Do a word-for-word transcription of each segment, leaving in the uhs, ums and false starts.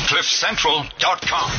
cliff central dot com.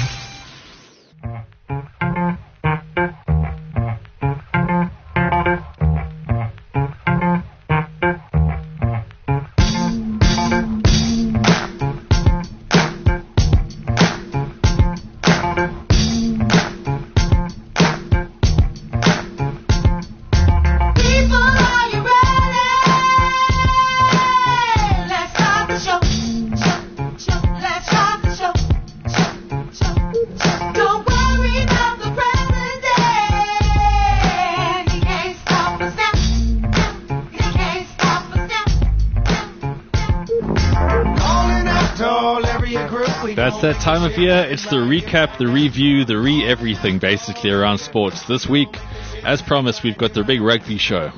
That's that time of year. It's the recap, the review, the re-everything basically around sports. This week, as promised, we've got the big rugby show.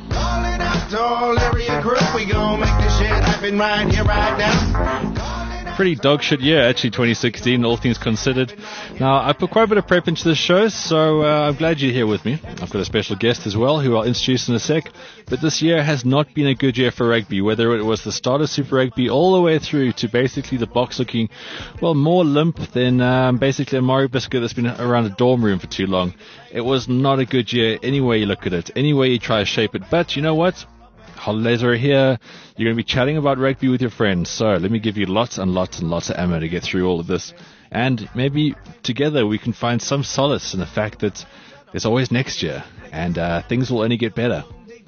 Pretty dog shit year, actually, twenty sixteen, all things considered. Now, I put quite a bit of prep into this show, so uh, I'm glad you're here with me. I've got a special guest as well, who I'll introduce in a sec. But this year has not been a good year for rugby, whether it was the start of Super Rugby all the way through to basically the box looking, well, more limp than um, basically a Mario biscuit that's been around a dorm room for too long. It was not a good year any way you look at it, any way you try to shape it. But you know what? Holidays are here. You're going to be chatting about rugby with your friends. So let me give you lots and lots and lots of ammo to get through all of this. And maybe together we can find some solace in the fact that there's always next year. And uh, things will only get better.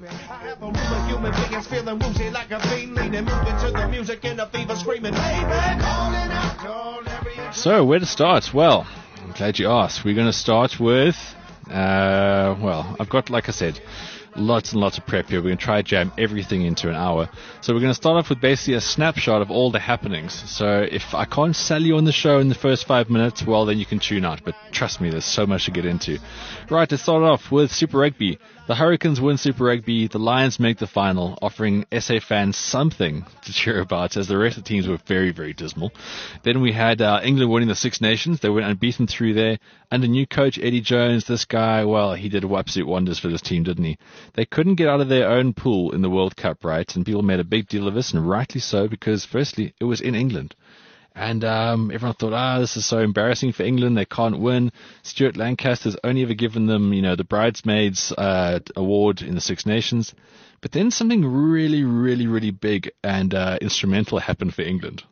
So where to start? Well, I'm glad you asked. We're going to start with, uh, well, I've got, like I said, lots and lots of prep here. We're going to try to jam everything into an hour. So we're going to start off with basically a snapshot of all the happenings. So if I can't sell you on the show in the first five minutes, well, then you can tune out. But trust me, there's so much to get into. Right, to start off with Super Rugby. The Hurricanes win Super Rugby. The Lions make the final, offering S A fans something to cheer about, as the rest of the teams were very, very dismal. Then we had uh, England winning the Six Nations. They went unbeaten through there. Under new coach Eddie Jones, this guy, well, he did absolute wonders for this team, didn't he? They couldn't get out of their own pool in the World Cup, right? And people made a big deal of this, and rightly so, because firstly, it was in England. And um, everyone thought, ah, this is so embarrassing for England. They can't win. Stuart Lancaster's only ever given them, you know, the Bridesmaids uh, award in the Six Nations. But then something really, really, really big and uh, instrumental happened for England.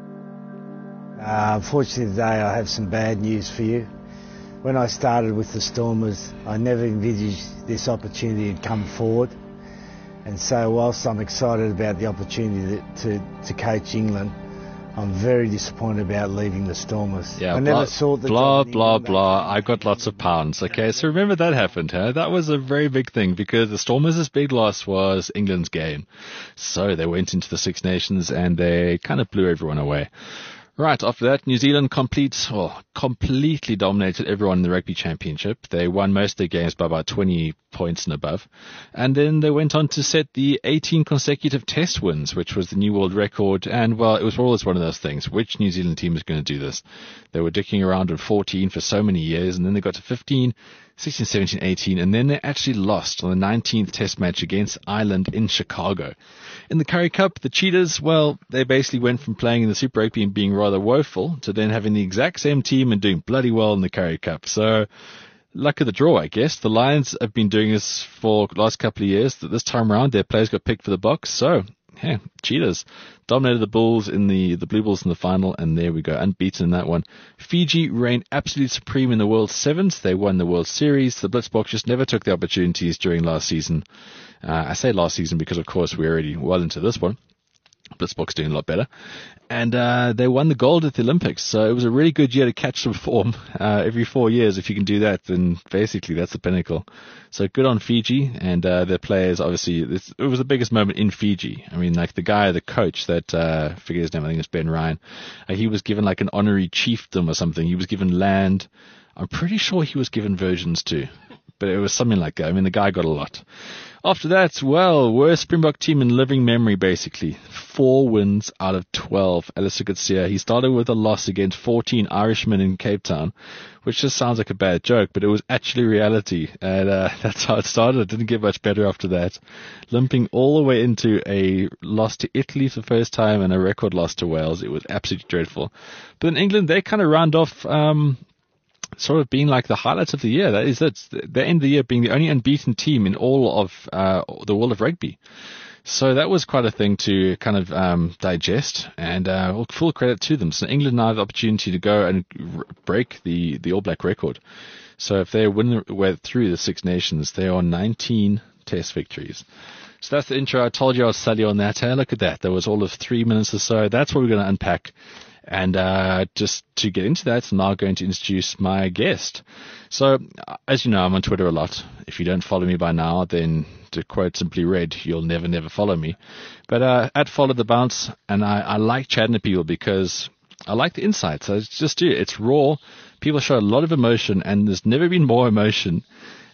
Uh, unfortunately today I have some bad news for you. When I started with the Stormers, I never envisaged this opportunity had come forward. And so whilst I'm excited about the opportunity to, to coach England, I'm very disappointed about leaving the Stormers. Yeah, I blah, never thought that. Blah, blah, blah. I got lots of pounds. Okay, so remember that happened, huh? That was a very big thing because the Stormers' big loss was England's game. So they went into the Six Nations and they kind of blew everyone away. Right, after that, New Zealand complete, oh, completely dominated everyone in the Rugby Championship. They won most of their games by about twenty points and above. And then they went on to set the eighteen consecutive test wins, which was the new world record. And, well, it was always one of those things. Which New Zealand team is going to do this? They were dicking around at fourteen for so many years, and then they got to fifteen, sixteen, seventeen, eighteen, and then they actually lost on the nineteenth test match against Ireland in Chicago. In the Currie Cup, the Cheetahs, well, they basically went from playing in the Super Rugby and being rather woeful to then having the exact same team and doing bloody well in the Currie Cup. So, luck of the draw, I guess. The Lions have been doing this for the last couple of years. This time around, their players got picked for the box. So, yeah, Cheetahs dominated the Bulls in the, the Blue Bulls in the final, and there we go, unbeaten in that one. Fiji reigned absolute supreme in the World Sevens. They won the World Series. The Blitzboks just never took the opportunities during last season. Uh, I say last season because, of course, we're already well into this one. Blitzboks doing a lot better. And uh, they won the gold at the Olympics. So it was a really good year to catch some form uh, every four years. If you can do that, then basically that's the pinnacle. So good on Fiji and uh, their players. Obviously, this, it was the biggest moment in Fiji. I mean, like the guy, the coach that, uh, I forget his name, I think it's Ben Ryan. Uh, he was given like an honorary chiefdom or something. He was given land. I'm pretty sure he was given versions too. But it was something like that. I mean, the guy got a lot. After that, well, worst Springbok team in living memory, basically. Four wins out of twelve. Alistair Coetzee, he started with a loss against fourteen Irishmen in Cape Town, which just sounds like a bad joke, but it was actually reality. And uh, that's how it started. It didn't get much better after that. Limping all the way into a loss to Italy for the first time and a record loss to Wales. It was absolutely dreadful. But in England, they kind of round off... Um, sort of being like the highlights of the year. That is it. They end the year being the only unbeaten team in all of uh, the world of rugby. So that was quite a thing to kind of um, digest, and uh, full credit to them. So England now have the opportunity to go and r- break the, the All Black record. So if they win their way through the Six Nations, they are nineteen Test victories. So that's the intro. I told you I was silly on that. Hey, look at that. There was all of three minutes or so. That's what we're going to unpack. And uh, just to get into that, I'm now going to introduce my guest. So, as you know, I'm on Twitter a lot. If you don't follow me by now, then to quote Simply Red, you'll never, never follow me. But uh, at Follow the Bounce, and I, I like chatting to people because I like the insights. I just do. It's raw. People show a lot of emotion, and there's never been more emotion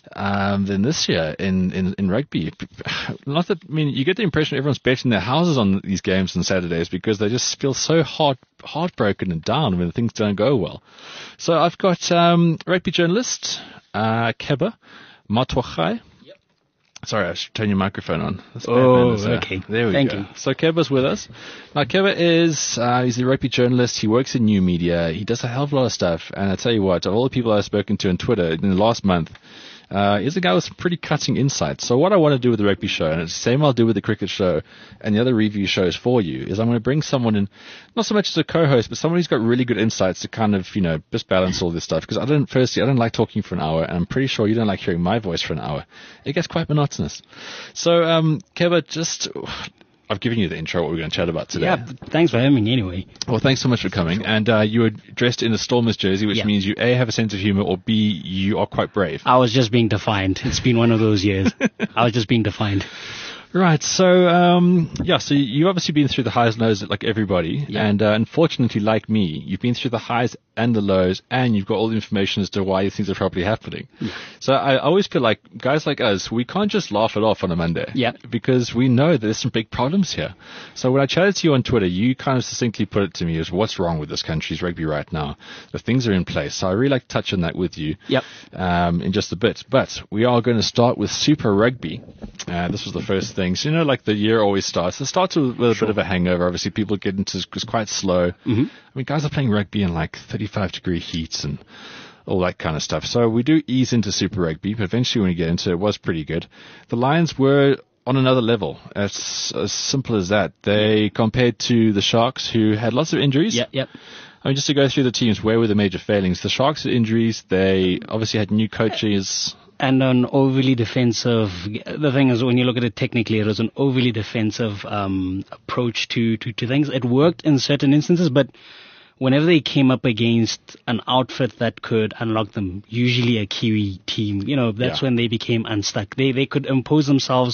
Um, than this year in, in, in rugby. Not that, I mean, you get the impression everyone's betting their houses on these games on Saturdays because they just feel so heart, heartbroken and down when things don't go well. So I've got um, rugby journalist uh, Keba Matwachai. Yep. Sorry, I should turn your microphone on. That's oh, bad, okay. There we Thank go. you. So Keba's with us. Now, Keba is, uh, he's a rugby journalist. He works in new media. He does a hell of a lot of stuff. And I tell you what, of all the people I've spoken to on Twitter in the last month, Uh, he's a guy with some pretty cutting insights. So what I want to do with the rugby show, and it's the same I'll do with the cricket show and the other review shows for you, is I'm going to bring someone in, not so much as a co-host, but someone who's got really good insights to kind of, you know, just balance all this stuff. Because I don't, firstly, I don't like talking for an hour, and I'm pretty sure you don't like hearing my voice for an hour. It gets quite monotonous. So, um, Keba, just... I've given you the intro, what we're going to chat about today. Yeah, thanks for having me anyway. Well, thanks so much for coming. And uh, you were dressed in a Stormers jersey, which yeah. means you, A, have a sense of humor, or B, you are quite brave. I was just being defiant. It's been one of those years. I was just being defiant. Right, so, um, yeah, so you've obviously been through the highs and lows like everybody, yeah. and uh, unfortunately, like me, you've been through the highs and the lows, and you've got all the information as to why these things are probably happening. Yeah. So I always feel like guys like us, we can't just laugh it off on a Monday, yeah. because we know that there's some big problems here. So when I chatted to you on Twitter, you kind of succinctly put it to me as what's wrong with this country's rugby right now. The things are in place, so I really like to touch on that with you yep. um, in just a bit. But we are going to start with Super Rugby. Uh, this was the first thing. So, you know, like the year always starts. It starts with, with a sure. bit of a hangover. Obviously, people get into it's quite slow. Mm-hmm. I mean, guys are playing rugby in like thirty-five degree heats and all that kind of stuff. So we do ease into Super Rugby, but eventually when we get into it, it was pretty good. The Lions were on another level. It's as simple as that. They compared to the Sharks, who had lots of injuries. Yep, yep. I mean, just to go through the teams, where were the major failings? The Sharks had injuries. They obviously had new coaches. And an overly defensive, the thing is, when you look at it technically, it was an overly defensive um, approach to, to, to things. It worked in certain instances, but whenever they came up against an outfit that could unlock them, usually a Kiwi team, you know, that's yeah. when they became unstuck. They they could impose themselves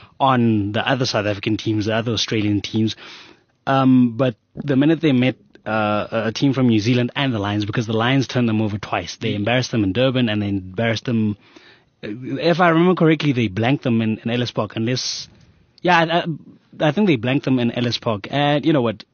on the other South African teams, the other Australian teams. Um, but the minute they met uh, a team from New Zealand and the Lions, because the Lions turned them over twice. They embarrassed them in Durban and they embarrassed them. If I remember correctly, they blanked them in, in Ellis Park. Unless, yeah, I, I think they blanked them in Ellis Park. And you know what?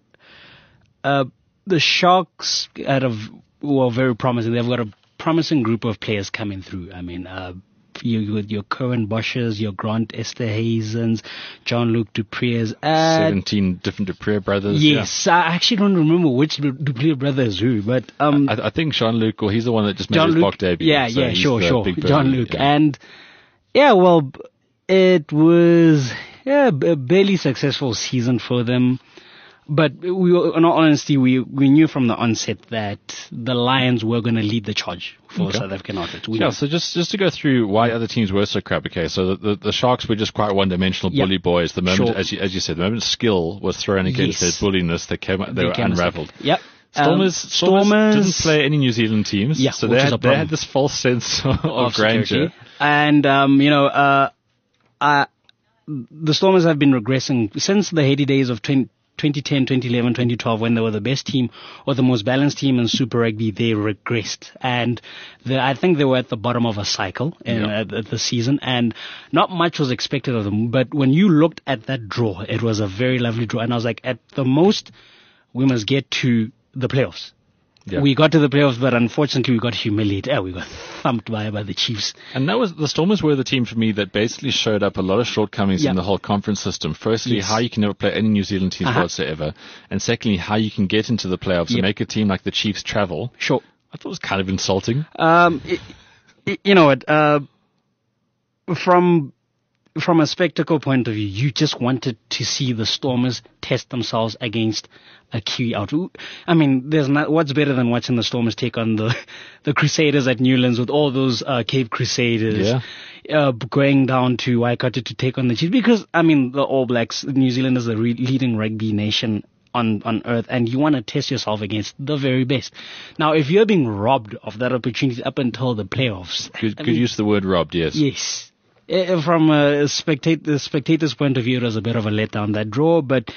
Uh, the Sharks out of were very promising. They've got a promising group of players coming through. I mean, uh, you with your Cohen Bosches, your Grant Esterhazens, Jean-Luc Dupreez. Uh, Seventeen different Dupreez brothers. Yes, yeah. I actually don't remember which Dupreez brother is who, but um, I, I think Jean-Luc, or he's the one that just made his Bok debut. Yeah, so yeah, sure, sure. Jean-Luc, yeah. and yeah, well, it was yeah a barely successful season for them. But we were, in all honesty, we, we knew from the onset that the Lions were going to lead the charge for okay. South African outfits. We yeah, knew. so just, just to go through why other teams were so crap. Okay, so the, the, the Sharks were just quite one-dimensional yep. bully boys. The moment, sure. as you, as you said, the moment skill was thrown against yes. their bulliness, they came, they, they were unraveled. Yep. Stormers, um, Stormers, Stormers didn't play any New Zealand teams, yeah, so they had, they had this false sense of, of grandeur. Security. And, um, you know, uh, uh, the Stormers have been regressing since the heady days of twenty twenty ten, twenty eleven, twenty twelve, when they were the best team or the most balanced team in Super Rugby, they regressed. And the, I think they were at the bottom of a cycle in, Yeah. at, at the season, and not much was expected of them. But when you looked at that draw, it was a very lovely draw. And I was like, at the most, we must get to the playoffs. Yeah. We got to the playoffs, but unfortunately we got humiliated. Oh, we got thumped by, by the Chiefs. And that was the Stormers were the team for me that basically showed up a lot of shortcomings Yeah. in the whole conference system. Firstly, Yes. how you can never play any New Zealand teams Uh-huh. whatsoever, and secondly, how you can get into the playoffs Yep. and make a team like the Chiefs travel. Sure. I thought it was kind of insulting. Um, it, it, you know what? Uh, from from a spectacle point of view, you just wanted to see the Stormers test themselves against a Kiwi outfit. I mean, there's not what's better than watching the Stormers take on the the Crusaders at Newlands with all those uh, Cape Crusaders. Yeah. Uh, going down to Waikato to take on the Chiefs, because I mean the All Blacks, New Zealand is the re- leading rugby nation on on earth, and you want to test yourself against the very best. Now, if you're being robbed of that opportunity up until the playoffs, Good, I good mean, use the word robbed, yes. yes. Uh, From a spectat- the spectator's point of view, it was a bit of a letdown, that draw, but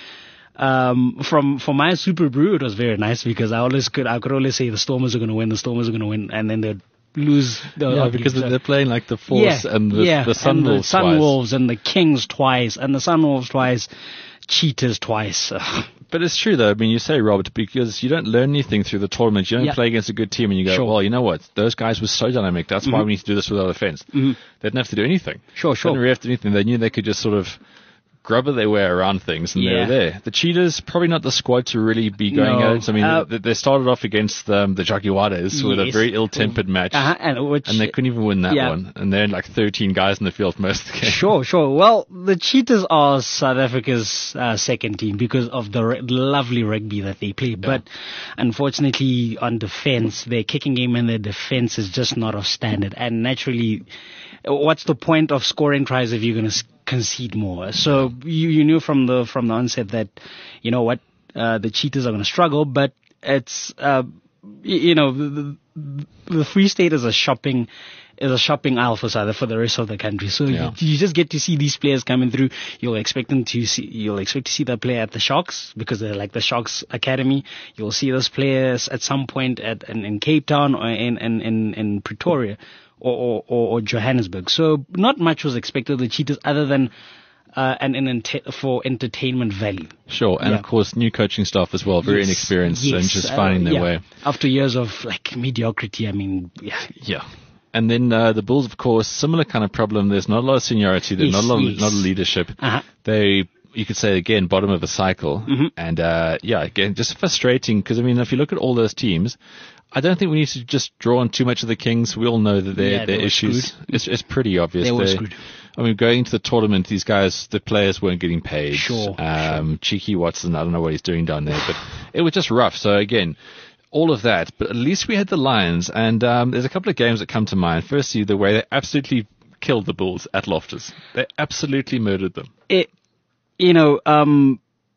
um, from for my Super Brew, it was very nice, because I always could I could always say the Stormers are going to win, the Stormers are going to win, and then they'd lose. The Yeah, other because teams. they're playing like the Force yeah, and the, yeah, the and the Sunwolves twice. Sunwolves and the Kings twice, and the Sunwolves twice, Cheetahs twice. But it's true, though. I mean, you say robbed because you don't learn anything through the tournament. You don't Yeah. play against a good team and you go, Sure. well, you know what? Those guys were so dynamic. That's why we need to do this without offense. Mm-hmm. They didn't have to do anything. Sure, sure. They didn't really have to do anything. They knew they could just sort of grubber their way around things, and they Yeah. were there. The Cheetahs, probably not the squad to really be going No, at it. I mean, uh, they, they started off against um, the Jaguares with a Yes. very ill-tempered match, Uh-huh, and which and they couldn't even win that yeah. one. And they had like thirteen guys in the field for most of the game. Sure, sure. Well, the Cheetahs are South Africa's uh, second team because of the r- lovely rugby that they play. But unfortunately, on defense, their kicking game and their defense is just not of standard. And naturally, what's the point of scoring tries if you're going to concede more? So you, you knew from the from the onset that, you know what, uh, the Cheetahs are going to struggle. But it's uh, y- you know the, the, the Free State is a shopping. is a shopping aisle for South for the rest of the country. So Yeah. you, you just get to see these players coming through. You'll expect them to see, you'll expect to see that player at the Sharks because they're like the Sharks Academy. You'll see those players at some point at in, in Cape Town or in in, in, in Pretoria or, or, or, or Johannesburg. So not much was expected of the Cheetahs other than uh, an, an ente- for entertainment value. Sure, and Yeah. of course, new coaching staff as well, very Yes, inexperienced and yes, just uh, finding their yeah. way. After years of like mediocrity, I mean, yeah. Yeah. And then uh, the Bulls, of course, similar kind of problem. There's not a lot of seniority. There's Yes, not a lot, of, yes. not a leadership. Uh-huh. They, you could say again, bottom of a cycle. Mm-hmm. And uh, yeah, again, just frustrating because I mean, if you look at all those teams, I don't think we need to just draw on too much of the Kings. We all know that they're, Yeah, they they're were issues. screwed. It's, it's pretty obvious. They were They- screwed. I mean, going into the tournament, these guys, the players weren't getting paid. Sure, Um, Cheeky Watson, I don't know what he's doing down there, but it was just rough. So again, all of that, but at least we had the Lions, and um, there's a couple of games that come to mind. Firstly, the way they absolutely killed the Bulls at Loftus. They absolutely murdered them. It, you know, um,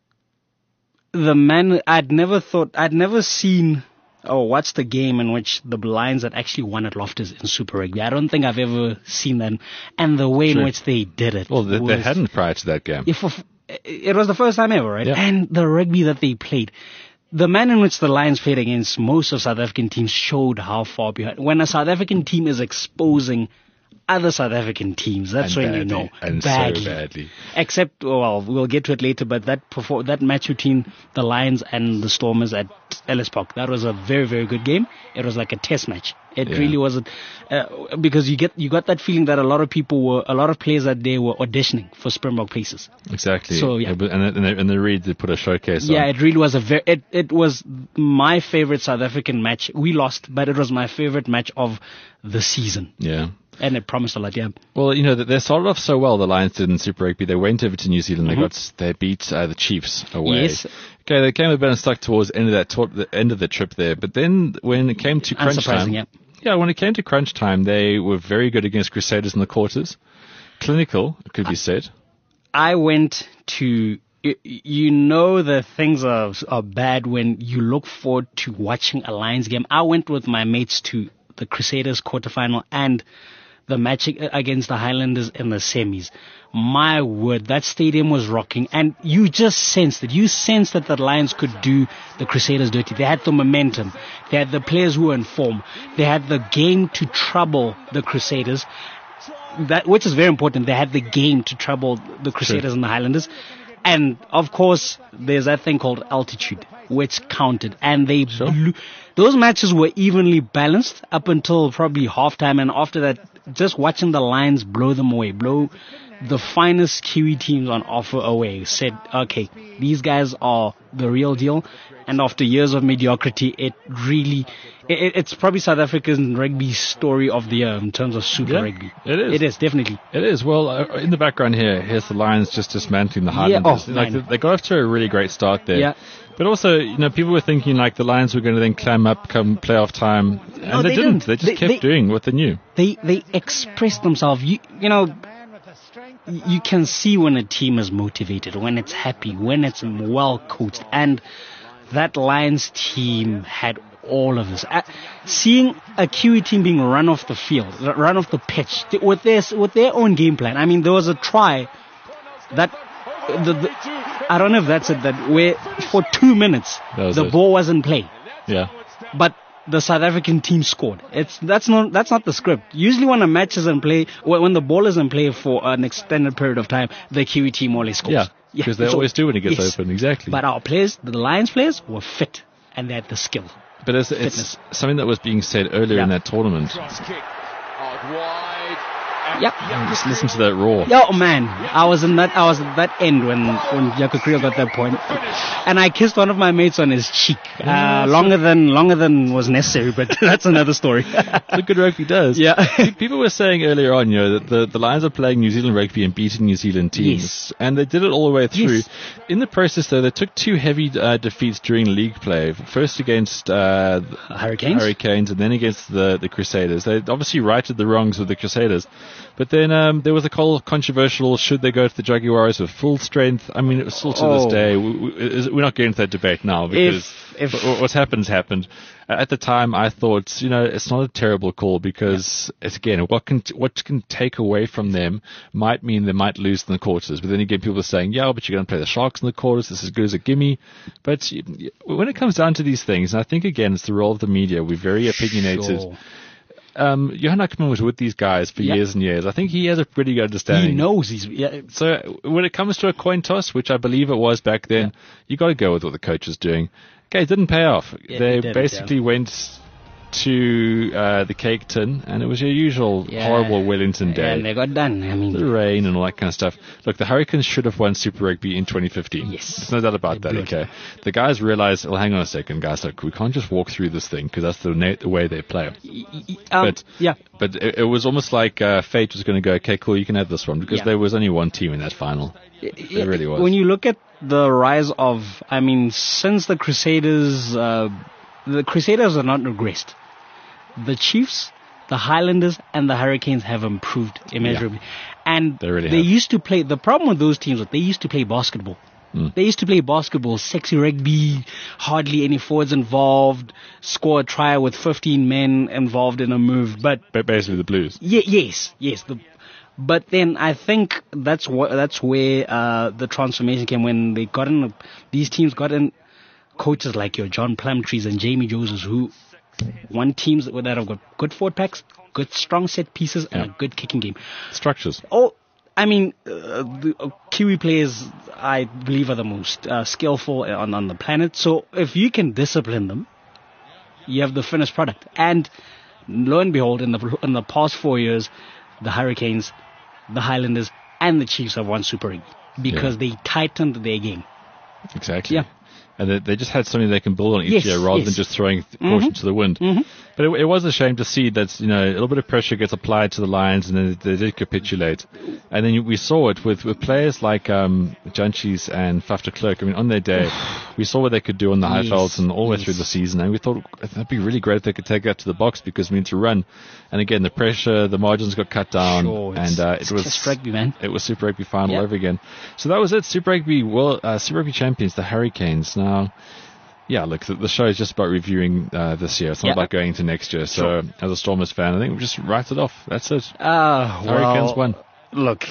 the man, I'd never thought, I'd never seen or watched the game in which the Lions had actually won at Loftus in Super Rugby. I don't think I've ever seen that. And the way True. in which they did it. Well, they, they was- hadn't prior to that game. If it was the first time ever, right? Yeah. And the rugby that they played. The manner in which the Lions played against most of South African teams showed how far behind. When a South African team is exposing other South African teams, that's And when you badly, know. and so badly. badly. Except, well, we'll get to it later, but that perfor- that match between the Lions and the Stormers at Ellis Park, that was a very, very good game. It was like a test match. It Yeah. really wasn't, uh, because you get, you got that feeling that a lot of people were, a lot of players that day were auditioning for Springbok places. Exactly. So, yeah. And, and, the, and the Reed did put a showcase Yeah, on. it really was a very, it, it was my favorite South African match. We lost, but it was my favorite match of the season. Yeah. And it promised a lot, yeah. Well, you know, they started off so well, the Lions did in Super Rugby. They went over to New Zealand. Mm-hmm. They got, they beat uh, the Chiefs away. Yes. Okay, they came a bit unstuck towards the end of that, toward the end of the trip there. But then when it came to crunch Unsurprising, time, yeah. yeah, when it came to crunch time, they were very good against Crusaders in the quarters. Clinical, it could be said. I went to, y- you know, that things are, are bad when you look forward to watching a Lions game. I went with my mates to the Crusaders quarterfinal and the match against the Highlanders in the semis. My word, that stadium was rocking, and you just sensed it. You sensed that the Lions could do the Crusaders dirty. They had the momentum. They had the players who were in form. They had the game to trouble the Crusaders, that which is very important. They had the game to trouble the Crusaders Sure. and the Highlanders. And, of course, there's that thing called altitude, which counted. And they Sure. blew. Those matches were evenly balanced up until probably halftime. And after that, just watching the Lions blow them away, blow the finest Kiwi teams on offer away, said, okay, these guys are the real deal. And after years of mediocrity, it really, it, it's probably South African rugby's story of the year in terms of Super Yeah, Rugby. it is. It is, definitely. It is. Well, uh, in the background here, here's the Lions just dismantling the Highlanders. oh, like, man. they, they got off to a really great start there. Yeah. But also, you know, people were thinking like the Lions were going to then climb up come playoff time. And No, they, they didn't. didn't. They just They- kept they- doing what they knew. They they express themselves. You you know, you can see when a team is motivated, when it's happy, when it's well coached, and that Lions team had all of this. Uh, seeing a Kiwi team being run off the field, r- run off the pitch th- with their with their own game plan. I mean, there was a try that the, the I don't know if that's it. That where for two minutes That was the it. ball was in play, Yeah. but the South African team scored. It's that's not that's not the script. Usually, when a match is in play, when when the ball is in play for an extended period of time, the Kiwi team always scores. Yeah. Because they so- always do when it gets yes. open. Exactly. But our players, the Lions players, were fit and they had the skill. But it's, it's Fitness. something that was being said earlier in Yeah. that tournament. Cross kick. Out wide. Yeah. Just listen to that roar. Yeah, oh man, I was in that. I was at that end when when Jaco Kriel got that point, and I kissed one of my mates on his cheek. Uh, longer than longer than was necessary, but that's another story. That's what good rugby does. Yeah. Pe- People were saying earlier on, you know, that the, the Lions are playing New Zealand rugby and beating New Zealand teams. Yes. And they did it all the way through. Yes. In the process, though, they took two heavy uh, defeats during league play. First against uh, the Hurricanes. Hurricanes and then against the, the Crusaders. They obviously righted the wrongs with the Crusaders. But then um, there was a whole controversial, should they go to the Jaguars with full strength? I mean, it was still to Oh. this day. We, we, is- we're not getting into that debate now because If- if- wh- what's happened's happened. At the time, I thought, you know, it's not a terrible call because, it's, again, what can what can take away from them might mean they might lose in the quarters. But then again, people are saying, yeah, but you're going to play the Sharks in the quarters. This is as good as a gimme. But you- you- when it comes down to these things, and I think, again, it's the role of the media. We're very opinionated. Sure. Um, Johan Ackerman was with these guys for Yeah. years and years. I think he has a pretty good understanding. He knows he's. Yeah, So when it comes to a coin toss, which I believe it was back then, you got to go with what the coach is doing. Okay, it didn't pay off. Yeah, they it didn't, basically yeah. went to uh, the cake tin, and it was your usual yeah. horrible Wellington day. And they got done. I mean, The rain and all that kind of stuff. Look, the Hurricanes should have won Super Rugby in twenty fifteen. Yes. There's no doubt about They that, blew it. okay? The guys realized, well, hang on a second, guys, look, we can't just walk through this thing because that's the, na- the way they play. um, but yeah. but it, it was almost like uh, fate was going to go, okay, cool, you can have this one because Yeah. there was only one team in that final. Yeah, It really was. When you look at the rise of, I mean, since the Crusaders, uh, the Crusaders are not regressed. The Chiefs, the Highlanders, and the Hurricanes have improved immeasurably. And They really they have. used to play, the problem with those teams was they used to play basketball. Mm. They used to play basketball, sexy rugby, hardly any forwards involved, score a try with fifteen men involved in a move. But Ba- Basically the Blues. Ye- yes, yes. The, but then I think that's what that's where uh, the transformation came when they got in. These teams got in coaches like your John Plumtrees and Jamie Josephs, who won teams that have got good forward packs, good strong set pieces, and Yeah. a good kicking game. Structures. Oh, I mean, uh, the uh, Kiwi players, I believe, are the most uh, skillful on on the planet. So if you can discipline them, you have the finished product. And lo and behold, in the in the past four years, the Hurricanes, the Highlanders, and the Chiefs have won Super Rugby because they tightened their game. Exactly. Yeah. And they, they just had something they can build on each Yes, year rather yes. than just throwing th- caution to the wind. But it, it was a shame to see that, you know, a little bit of pressure gets applied to the Lions and then they did capitulate. And then you- we saw it with, with players like um, Janchis and Faf de Klerk. I mean, on their day, we saw what they could do on the Yes, Highvelds and all the way yes. through the season. And we thought that'd be really great if they could take that to the box because we need to run. And again, the pressure, the margins got cut down. Sure, it's- and uh, it's it was just rugby, man. It was Super Rugby final Yeah. over again. So that was it. Super Rugby, well, uh, Super Rugby champions, the Hurricanes. Now, yeah, look, the, the show is just about reviewing uh, this year. It's not Yeah. about going into next year. So, Sure. as a Stormers fan, I think we just write it off. That's it. Ah, Hurricanes well, won. look,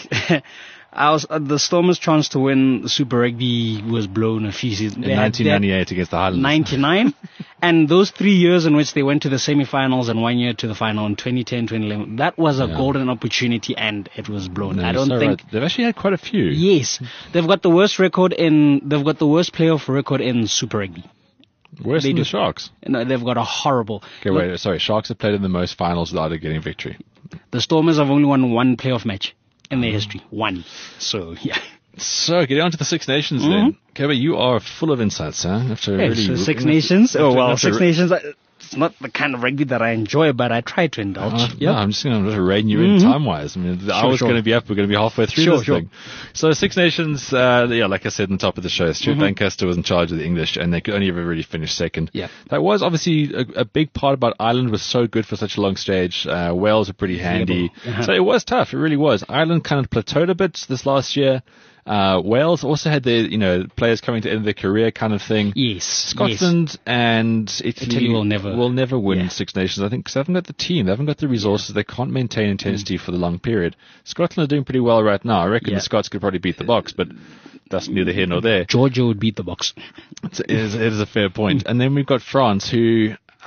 I was, uh, the Stormers' chance to win Super Rugby was blown a few seasons. In nineteen ninety-eight against the Highlanders. ninety-nine And those three years in which they went to the semi-finals and one year to the final in twenty ten, twenty eleven, that was a Yeah. golden opportunity and it was blown. No, I don't so think... right. They've actually had quite a few. Yes, they've got the worst record in, they've got the worst playoff record in Super Rugby. Worse They than do. the Sharks. No, they've got a horrible... Okay, wait, sorry. Sharks have played in the most finals without getting victory. The Stormers have only won one playoff match in Mm. their history. One. So, yeah. So, getting on to the Six Nations Mm-hmm. then. Kevin, you are full of insights, huh? After Okay, really so Six after- Nations. Oh, after- well, after- Six Nations, uh, it's not the kind of rugby that I enjoy, but I try to indulge. Uh, Yep. No, I'm just going to rein you in time-wise. I mean, the Sure, hour's sure. going to be up. We're going to be halfway through Sure, this sure. thing. So Six Nations, uh, yeah, like I said on top of the show, Stuart Mm-hmm. Lancaster was in charge of the English, and they could only ever really finish second. Yeah. That was obviously a, a big part about Ireland was so good for such a long stage. Uh, Wales are pretty handy. Uh-huh. So it was tough. It really was. Ireland kind of plateaued a bit this last year. Uh, Wales also had their, you know, players coming to the end of their career kind of thing. Yes. Scotland and Italy, Italy will never- will never win yeah. Six Nations, I think, because they haven't got the team, they haven't got the resources, they can't maintain intensity for the long period. Scotland are doing pretty well right now. I reckon Yeah. the Scots could probably beat the Box, but that's neither here nor there. Georgia would beat the Box. It's, it, is, it is a fair point. And then we've got France, who,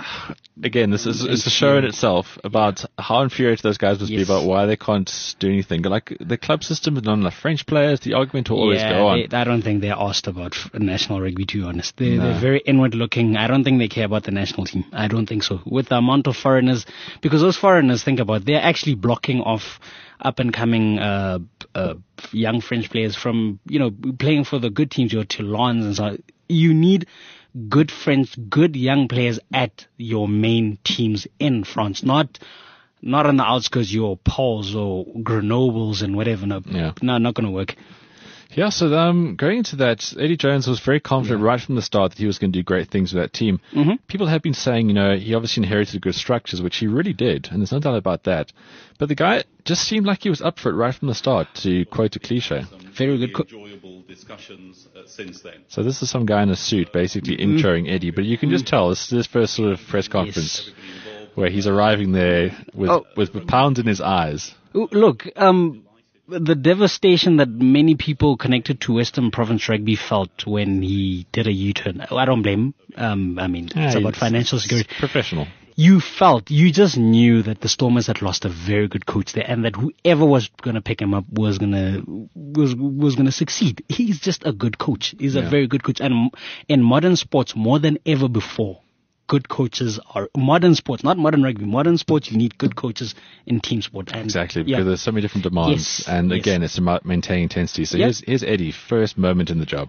again, this is it's a show in itself about how infuriated those guys must be Yes. about why they can't do anything. Like the club system is not enough French players. The argument will always yeah, go on. They, I don't think they're asked about f- national rugby, to be honest. They, No. They're very inward looking. I don't think they care about the national team. I don't think so. With the amount of foreigners, because those foreigners, think about, they're actually blocking off up and coming uh, uh, young French players from, you know, playing for the good teams, your Toulons and so on. You need good French, good young players at your main teams in France, not not on the outskirts, your Pauls or Grenobles and whatever. No, Yeah. no, not going to work. Yeah, so um, going into that, Eddie Jones was very confident right from the start that he was going to do great things with that team. Mm-hmm. People have been saying, you know, he obviously inherited good structures, which he really did, and there's no doubt about that. But the guy just seemed like he was up for it right from the start, to quote a cliche. Very good co- enjoyable discussions uh, since then. So this is some guy in a suit basically Mm-hmm. introing Eddie, but you can just tell this is his first sort of press conference where he's arriving there with, Oh. with pounds in his eyes. Ooh, Look, um, the devastation that many people connected to Western Province Rugby felt when he did a U-turn. I don't blame him. Um, I mean, it's Yeah, about financial it's security. Professional. You felt, you just knew that the Stormers had lost a very good coach there, and that whoever was going to pick him up was going to was was going to succeed. He's just a good coach. He's a Yeah. very good coach, and in modern sports, more than ever before, good coaches are modern sports, not modern rugby. Modern sports, you need good coaches in team sport. And Exactly, because yeah. there's so many different demands. Yes, And yes. again, it's about maintaining intensity. So Yep. here's, here's Eddie, first moment in the job.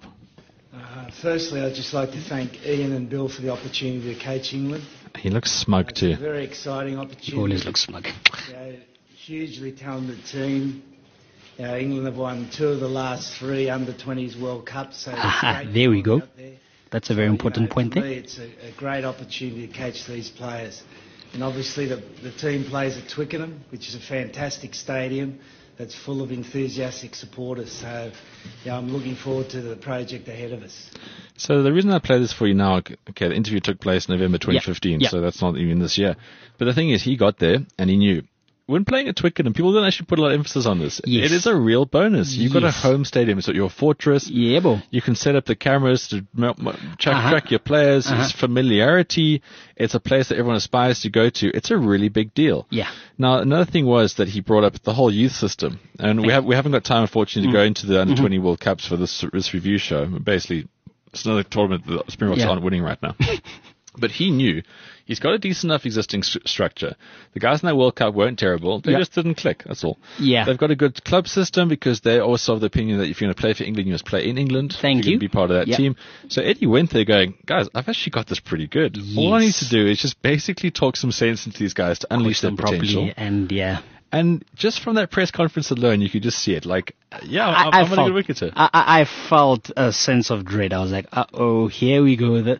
Uh, firstly, I'd just like to thank Ian and Bill for the opportunity to coach England. He looks smug It's too. a very exciting opportunity. He always looks smug. You know, hugely talented team. You know, England have won two of the last three under twenties World Cups. So it's Aha, great there we talent go. out there. That's a very So, important you know, point for there. me, it's a, a great opportunity to coach these players. And obviously the, the team plays at Twickenham, which is a fantastic stadium that's full of enthusiastic supporters. So yeah, I'm looking forward to the project ahead of us. So the reason I play this for you now, okay, the interview took place November twenty fifteen, Yeah. so that's not even this year. But the thing is, he got there and he knew. When playing at Twickenham, people don't actually put a lot of emphasis on this. Yes. It is a real bonus. You've got a Yes. home stadium, so your fortress. Yeah, bo. You can set up the cameras to m- m- track, Uh-huh. track your players. Uh-huh. It's familiarity. It's a place that everyone aspires to go to. It's a really big deal. Yeah. Now, another thing was that he brought up the whole youth system, and we have we haven't got time, unfortunately, to go into the under twenty World Cups for this this review show. Basically, it's another tournament that the Springboks Yeah. aren't winning right now. But he knew he's got a decent enough existing st- structure. The guys in that World Cup weren't terrible. They Yeah. just didn't click. That's all. Yeah. They've got a good club system because they're also of the opinion that if you're going to play for England, you must play in England. Thank You're you. going to be part of that Yeah. team. So Eddie went there going, guys, I've actually got this pretty good. All I need Yes. to do is just basically talk some sense into these guys to unleash Coach their them potential. properly, and yeah. And just from that press conference alone, you could just see it. Like, yeah, I, I'm, I I'm a felt, good wicketer. I, I I felt a sense of dread. I was like, uh oh, here we go. The,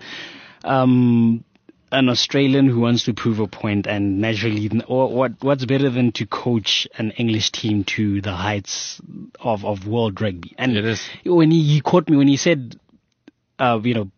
um, an Australian who wants to prove a point, and naturally, or what what's better than to coach an English team to the heights of, of world rugby? And It is. when he, he caught me when he said, uh, you know,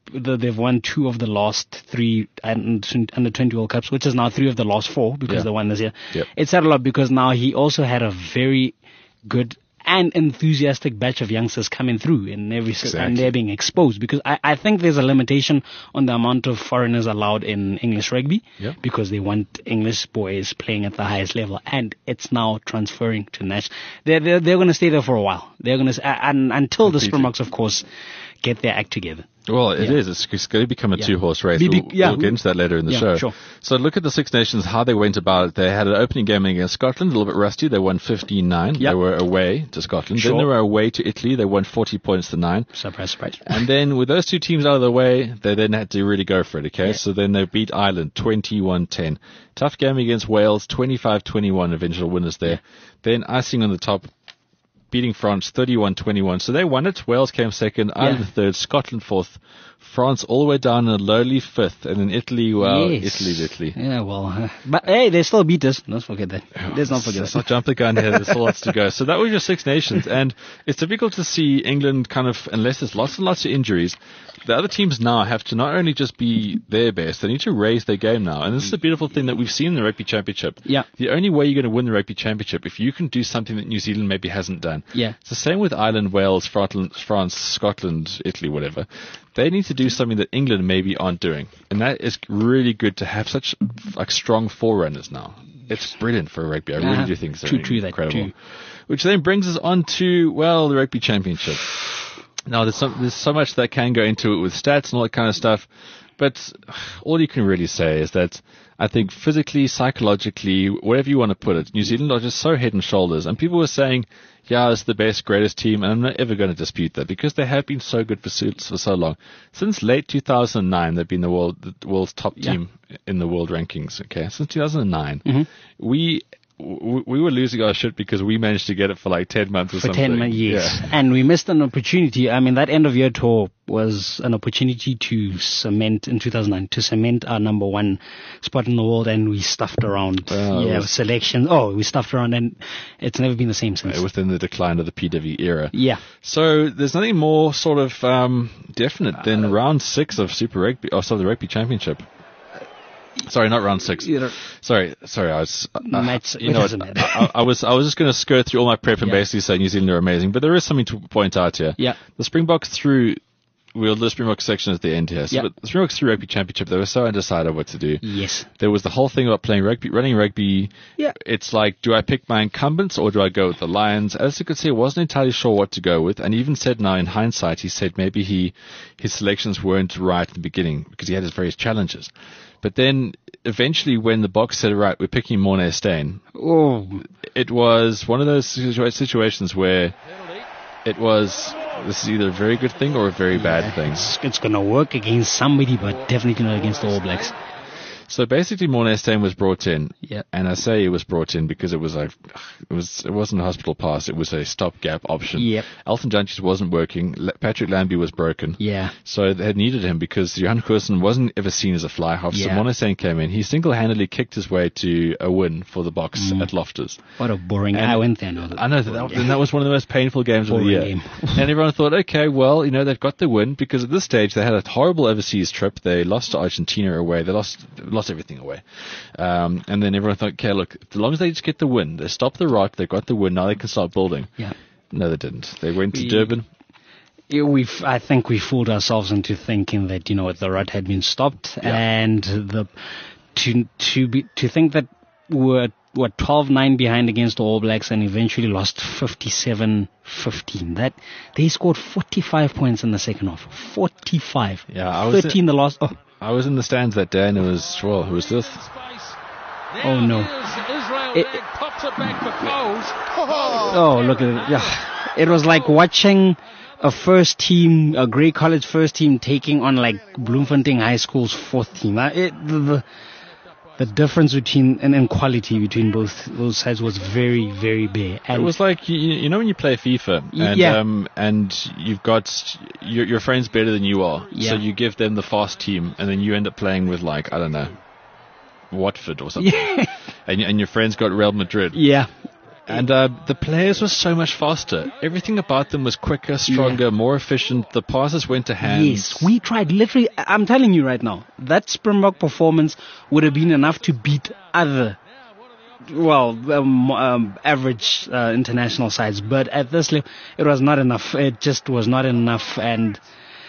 the, they've won two of the last three under twenty World Cups, which is now three of the last four because Yeah. they won this year. Yep. It said a lot because now he also had a very good and enthusiastic batch of youngsters coming through in every s- Exactly. and they're being exposed because I, I think there's a limitation on the amount of foreigners allowed in English rugby Yep. because they want English boys playing at the highest level, and it's now transferring to national. They're they're, they're going to stay there for a while. They're going to and until the Completely. Springboks, of course, get their act together. Well, it Yeah. is. It's, it's going to become a Yeah. two-horse race. Be- be- We'll, yeah. we'll get into that later in the Yeah, show. sure. So look at the Six Nations, how they went about it. They had an opening game against Scotland, a little bit rusty. They won fifteen nine. Yeah. They were away to Scotland. Sure. Then they were away to Italy. They won forty points to nine. Surprise, surprise. And then with those two teams out of the way, they then had to really go for it, okay? Yeah. So then they beat Ireland twenty-one ten. Tough game against Wales, twenty-five twenty-one, eventual winners there. Then icing on the top, beating France thirty-one twenty-one. So they won it. Wales came second, Ireland Yeah. third, Scotland fourth, France all the way down in a lowly fifth, and then Italy, well, Yes. Italy, Italy. Yeah, well, uh, but hey, they still beat us. Don't forget that. Let's not forget Let's that. not jump the gun here. There's still lots to go. So that was your Six Nations, and it's difficult to see England kind of, unless there's lots and lots of injuries, the other teams now have to not only just be their best, they need to raise their game now. And this is a beautiful thing that we've seen in the Rugby Championship. Yeah. The only way you're going to win the Rugby Championship if you can do something that New Zealand maybe hasn't done. Yeah. It's the same with Ireland, Wales, Scotland, France, Scotland, Italy, whatever. They need to do something that England maybe aren't doing. And that is really good to have such like strong forerunners now. It's brilliant for rugby. I really Uh-huh. do think it's True, true, that incredible. too. Which then brings us on to, well, the Rugby Championship. Now, there's, some, there's so much that can go into it with stats and all that kind of stuff, but all you can really say is that I think physically, psychologically, whatever you want to put it, New Zealand are just so head and shoulders. And people were saying, yeah, it's the best, greatest team, and I'm not ever going to dispute that because they have been so good for so, for so long. Since late two thousand nine, they've been the world the world's top Yeah. team in the world rankings. Okay, since two thousand nine, Mm-hmm. we w- we were losing our shit because we managed to get it for like ten months or For something. ten months, yes. Yeah. And we missed an opportunity. I mean, that end of year tour was an opportunity to cement, in two thousand nine, to cement our number one spot in the world, and we stuffed around. Oh, it yeah, was- selections. Oh, we stuffed around, and it's never been the same since. Within the decline of the P W era. Yeah. So there's nothing more sort of um, definite Uh, than round six of Super Rugby, or sorry, the Rugby Championship. Sorry, not round six. Either- Sorry, sorry, I was. Uh, Match- you it know, what, doesn't matter. I, I was I was just going to skirt through all my prep and Yeah. basically say New Zealand are amazing, but there is something to point out here. Yeah. The Springboks through. We'll do the Springboks section at the end here. So Yeah. but the Springboks through Rugby Championship, they were so undecided what to do. Yes. There was the whole thing about playing rugby, running rugby. Yeah. It's like, do I pick my incumbents or do I go with the Lions? As you could see, he wasn't entirely sure what to go with, and he even said now in hindsight, he said maybe he his selections weren't right in the beginning because he had his various challenges. But then eventually, when the box said, right, we're picking Morné Steyn, Oh, it was one of those situa- situations where it was, this is either a very good thing or a very bad thing. it's, it's going to work against somebody, but definitely not against the All Blacks. So basically, Morné Steyn was brought in, Yeah. and I say he was brought in because it was a, it was it wasn't a hospital pass; it was a stopgap option. Yep. Elton John just wasn't working. Le- Patrick Lambie was broken. Yeah. So they had needed him because Johan Goosen wasn't ever seen as a fly half. So Yeah. Morné Steyn came in. He single-handedly kicked his way to a win for the Box Mm. at Loftus. What a boring. And I went there. No, I know that, that, and that was one of the most painful games of the Boring year. game. And everyone thought, okay, well, you know, they've got the win because at this stage they had a horrible overseas trip. They lost to Argentina away. They lost lost everything away. Um, and then everyone thought, okay, look, as long as they just get the win, they stop the rot, they've got the win, now they can start building. Yeah. No, they didn't. They went to We- Durban. Yeah, we've, I think we fooled ourselves into thinking that, you know, the rut had been stopped, Yeah. and the to to be to think that we're what twelve nine behind against the All Blacks and eventually lost fifty-seven fifteen. That they scored forty-five points in the second half. forty-five. Yeah, I was thirteen the last. Oh, I was in the stands that day, and it was, well, who was this? oh no. Israel It- then pops it back for Coles. Oh, look at it. Yeah. It was like watching a first team, a Grey College first team taking on like Bloemfontein High School's fourth team. Uh, It, the, the difference between and in quality between both those sides was very, very bare. And It was like, you, you know when you play FIFA and Yeah. um, and you've got your, your friend's better than you are, Yeah. so you give them the fast team and then you end up playing with like, I don't know, Watford or something. yeah, And, and your friend's got Real Madrid. yeah, And uh, the players were so much faster. Everything about them was quicker, stronger, yeah. more efficient. The passes went to hands. Yes, we tried. Literally, I'm telling you right now, that Springbok performance would have been enough to beat other, well, um, um, average uh, international sides. But at this level, it was not enough. It just was not enough. And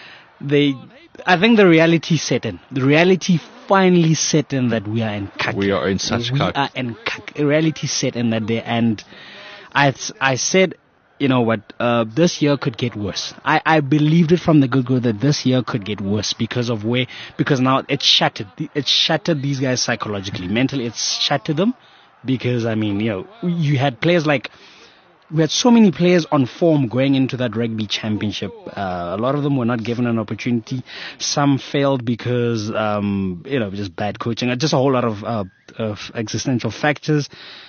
they, I think the reality set in. The reality finally set in that we are in cuck. We are in such we cuck. We are in cuck. The reality set in that day. And I, I said, you know what, uh, this year could get worse. I, I believed it from the get-go that this year could get worse because of where, because now it's shattered. It's shattered these guys psychologically. Mentally, it's shattered them because, I mean, you know, you had players like, we had so many players on form going into that rugby championship. Uh, a lot of them were not given an opportunity. Some failed because, um, you know, just bad coaching. Just a whole lot of, uh, of existential factors.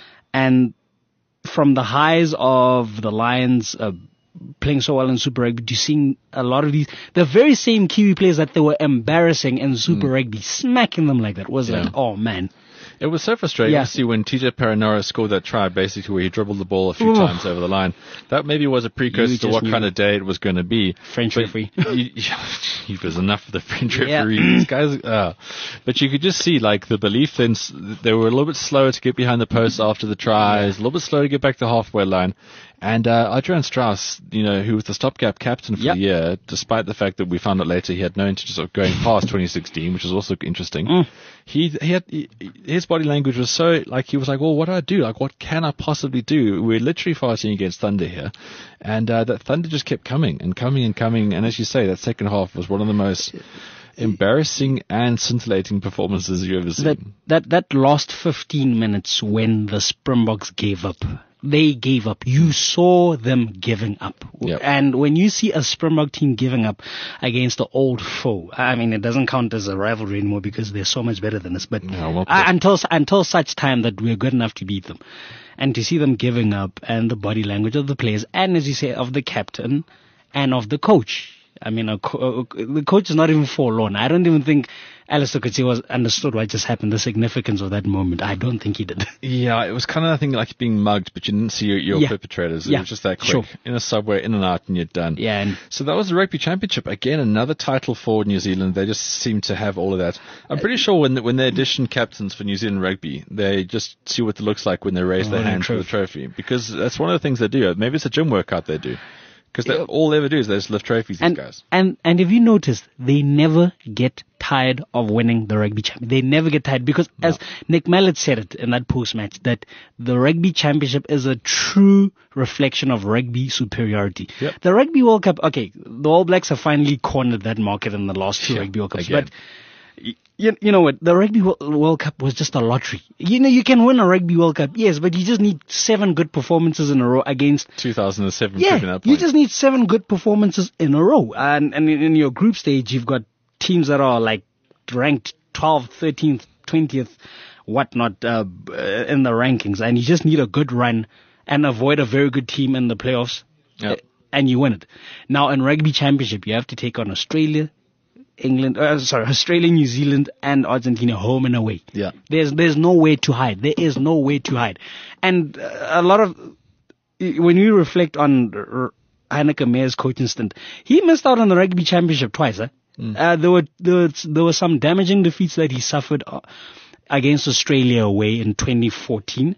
And from the highs of the Lions uh, playing so well in Super Rugby to seeing a lot of these, the very same Kiwi players that they were embarrassing in Super mm. Rugby, smacking them like that was yeah. like, oh man. It was so frustrating yeah. to see when T J Perenara scored that try, basically where he dribbled the ball a few Ooh. times over the line. That maybe was a precursor to what kind of day it was going to be. French but referee. he, he was enough of the French yeah. referee. These guys, uh, but you could just see like the belief in, they were a little bit slower to get behind the post after the tries, yeah. a little bit slower to get back to the halfway line. And uh, Adrian Strauss, you know, who was the stopgap captain for yep. the year, despite the fact that we found out later he had no intentions of going past twenty sixteen, which is also interesting. Mm. He, he had he, his body language was so like he was like, well, what do I do? Like, what can I possibly do? We're literally fighting against Thunder here, and uh, that Thunder just kept coming and coming and coming. And as you say, that second half was one of the most embarrassing and scintillating performances you've ever seen. That that that last fifteen minutes when the Springboks gave up. They gave up. You saw them giving up. Yep. And when you see a Springbok team giving up against the old foe, I mean, it doesn't count as a rivalry anymore because they're so much better than us. But no, well uh, until until such time that we're good enough to beat them. And to see them giving up and the body language of the players and, as you say, of the captain and of the coach. I mean, a co- the coach is not even forlorn. I don't even think Alistair Coetzee was understood what just happened, the significance of that moment. I don't think he did. Yeah, it was kind of, I think, like being mugged, but you didn't see your, your yeah. perpetrators. It yeah. was just that quick. Sure. In a subway, in and out, and you're done. Yeah. And so that was the Rugby Championship. Again, another title for New Zealand. They just seem to have all of that. I'm pretty sure when when they audition captains for New Zealand Rugby, they just see what it looks like when they raise oh, their hand for the trophy. Because that's one of the things they do. Maybe it's a gym workout they do. Because yeah. all they ever do is they just lift trophies, these and, guys. And and if you notice, they never get tired of winning the Rugby Championship. They never get tired because, no. as Nick Mallett said it in that post-match, that the Rugby Championship is a true reflection of rugby superiority. Yep. The Rugby World Cup, okay, the All Blacks have finally cornered that market in the last two yeah, Rugby World Cups. again. But you, you know what? The Rugby World Cup was just a lottery. You know, you can win a Rugby World Cup, yes, but you just need seven good performances in a row against two thousand seven. Yeah, you just need seven good performances in a row. And, and in your group stage, you've got teams that are like ranked twelfth, thirteenth, twentieth, whatnot, uh, in the rankings. And you just need a good run and avoid a very good team in the playoffs. Yep. And you win it. Now, in Rugby Championship, you have to take on Australia, England, uh, sorry, Australia, New Zealand, and Argentina, home and away. Yeah. There's, there's no way to hide. There is no way to hide. And uh, a lot of, when you reflect on R- Heineke Meyer's coaching stint, he missed out on the Rugby Championship twice, eh? Mm. Uh, there were, there were, there were some damaging defeats that he suffered uh, against Australia away in twenty fourteen.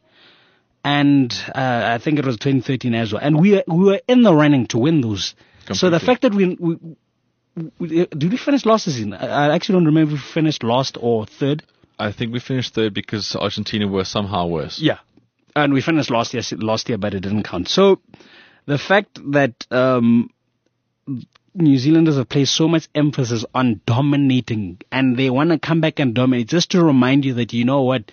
And, uh, I think it was twenty thirteen as well. And we were, we were in the running to win those. Completely. So the fact that we, we, did we finish last this season? I actually don't remember if we finished last or third. I think we finished third because Argentina were somehow worse. Yeah. And we finished last year, last year, but it didn't count. So the fact that um, New Zealanders have placed so much emphasis on dominating and they want to come back and dominate just to remind you that, you know what,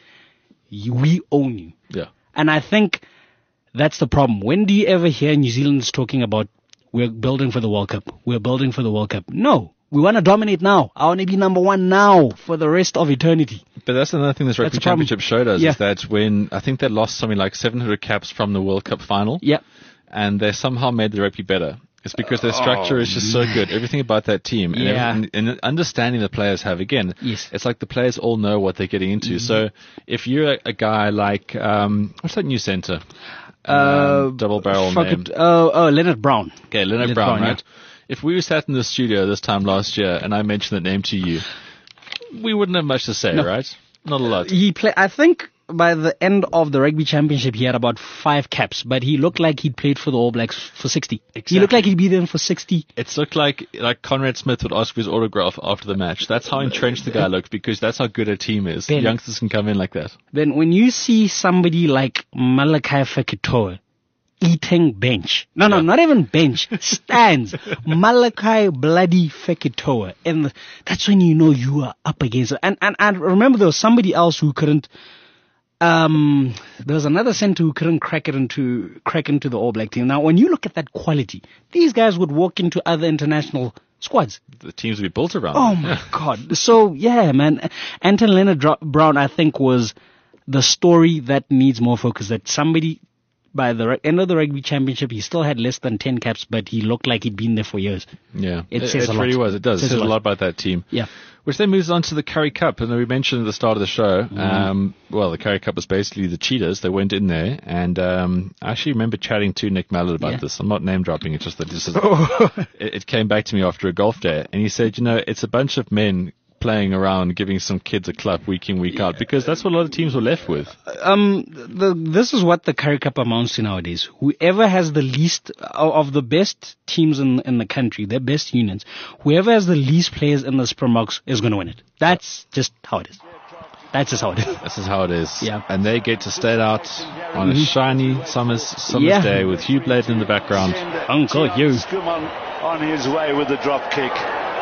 we own you. Yeah. And I think that's the problem. When do you ever hear New Zealanders talking about we're building for the World Cup. We're building for the World Cup. No. We want to dominate now. I want to be number one now for the rest of eternity. But that's another thing this Rugby Championship showed us yeah. is that when I think they lost something like seven hundred caps from the World Cup final. Yeah. And they somehow made the rugby better. It's because their structure oh, is just so good. Everything about that team. And, yeah. and, and understanding the players have, again, yes. it's like the players all know what they're getting into. Mm-hmm. So if you're a, a guy like, um, what's that new centre? Uh, um, double barrel fuck name. it, Oh, oh, Leonard Brown. Okay, Leonard, Leonard Brown, Brown, right? If we were sat in the studio this time last year and I mentioned that name to you, we wouldn't have much to say, No. right? Not a lot. He play. I think by the end of the rugby championship, he had about five caps, but he looked like he'd played for the All Blacks for sixty. He looked like he'd be there for sixty. It's looked like like Conrad Smith would ask for his autograph after the match. That's how entrenched the guy looked, because that's how good a team is. Ben. Youngsters can come in like that. Then when you see somebody like Malachi Fekitoa eating bench, no, no, Yeah. not even bench, stands, Malachi bloody Fekitoa, and the, that's when you know you are up against it. And, and, and remember there was somebody else who couldn't, um, there was another center who couldn't crack it into, crack into the All Black team. Now when you look at that quality, these guys would walk into other international squads. The teams would be built around Oh them. my God. So yeah, man, Anton Leonard Dro- Brown, I think, was the story that needs more focus. That somebody, by the re- end of the rugby championship, he still had less than ten caps, but he looked like he'd been there for years. Yeah, It it, says it a lot. really was. It does. It Says says a a lot. lot about that team. Yeah. Which then moves on to the Curry Cup, and we mentioned at the start of the show. Mm-hmm. Um, well, the Curry Cup was basically the Cheetahs. They went in there, and um, I actually remember chatting to Nick Mallett about Yeah. this. I'm not name dropping; it's just that this is, it, it came back to me after a golf day, and he said, "You know, it's a bunch of men playing around, giving some kids a clap week in, week out, because that's what a lot of teams were left with." Um, the, this is what the Curry Cup amounts to nowadays. Whoever has the least of, of the best teams in in the country, their best unions, whoever has the least players in the Springboks is going to win it. That's just how it is. That's just how it is. This is how it is. Yeah. And they get to stay out on a shiny summer's, summer's Yeah. day with Hugh Blayton in the background. Uncle Hugh. Come on, on his way with the drop kick.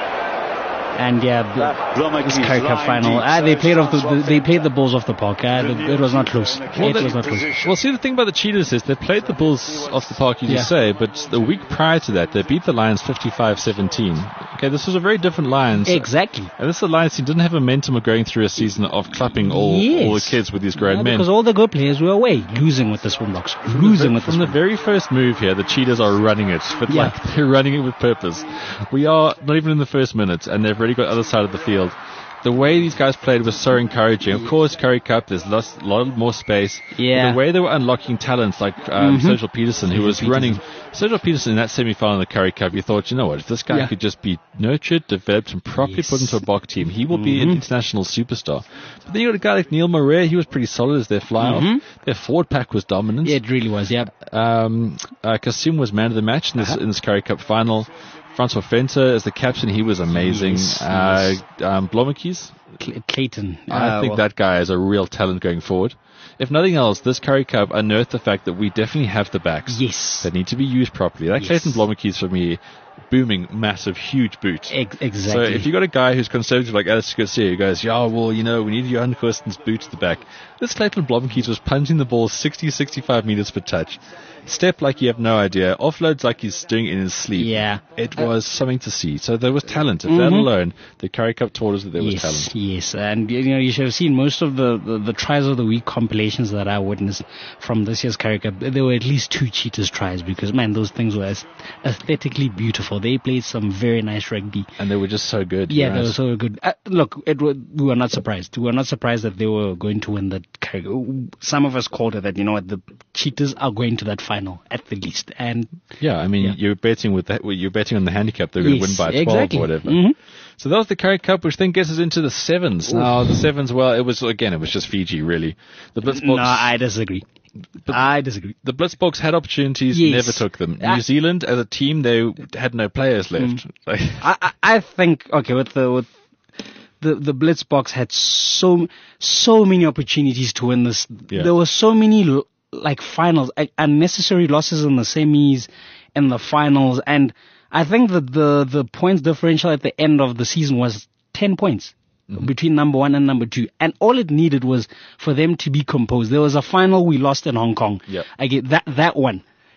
And yeah, That the, Blummock this is Curry Cup lying final. deep, Ah, so they it's played off the, Francois the they Fekitoa. played the Bulls off the park. Ah, the, it was not close. Well, it the- was not close. Well, see, the thing about the Cheetahs is they played the Bulls off the park, you Yeah. just say, but the week prior to that, they beat the Lions fifty-five seventeen. Okay, this was a very different Lions. Exactly. And this is a Lions team didn't have momentum of going through a season of clapping all, Yes. all the kids with these grown Yeah, men. because all the good players were away, losing with the Springboks, losing with the From the Springboks. very first move here, the Cheetahs are running it, but Yeah. like they're running it with purpose. We are not even in the first minute, and they've already got the other side of the field. The way these guys played was so encouraging. Of course, Curry Cup, there's lots, a lot more space. Yeah. But the way they were unlocking talents like um, Mhm. Sergio Peterson, who was Peterson. running. Sergio Peterson in that semi-final in the Curry Cup, you thought, you know what, if this guy Yeah. could just be nurtured, developed, and properly Yes. put into a Bok team, he will be an Mhm. international superstar. But then you got a guy like Neil Morea, he was pretty solid as their fly-off. Mhm. Their forward pack was dominant. Yeah, it really was. Yeah, Um, uh, Kassim was man of the match in this, Uh-huh. in this Curry Cup final. Francois Fenter as the captain, he was amazing. Yes, uh, yes. um, Blommetjies, Cl- Clayton. I uh, think well, that guy is a real talent going forward. If nothing else, this Curry Cup unearthed the fact that we definitely have the backs Yes. that need to be used properly. That Yes. Clayton Blommetjies for me, booming, massive, huge boot. Ex- So exactly. if you got a guy who's conservative like Alice Garcia who goes, yeah, well, you know, we need Johan Kirsten's boot at the back. This Clayton Blommetjies was punching the ball sixty, sixty-five meters per touch. Step like you have no idea. Offloads like he's doing it in his sleep. Yeah. It was something to see. So there was talent. If that Mhm. alone, the Curry Cup taught us that there was yes, talent. yes, and you know you should have seen most of the, the, the tries of the week compilations that I witnessed from this year's Curry Cup. There were at least two Cheetahs tries because man, those things were aes- aesthetically beautiful. They played some very nice rugby. And they were just so good. Yeah, right? they were so good. Uh, look, it was, we were not surprised. We were not surprised that they were going to win that. Curry Cup. Some of us called it that. You know what? The Cheetahs are going to that final at the least. And Yeah, I mean, Yeah. you're betting with that. You're betting on the handicap. They're going to win Yes, by twelve exactly. or whatever. Mhm. So that was the Curry Cup, which then gets us into the sevens. Now the sevens, well, it was again, it was just Fiji really. The Blitzboks, no, I disagree. I disagree. the Blitzboks had opportunities, Yes. never took them. I- New Zealand as a team, they had no players left. Like, I, I I think okay with the with the the Blitzboks had so so many opportunities to win this. Yeah. There were so many l- like finals, uh, unnecessary losses in the semis, in the finals, and I think that the the points differential at the end of the season was ten points. Between number one and number two, and all it needed was for them to be composed. There was a final we lost in Hong Kong. Yep. I get that that one.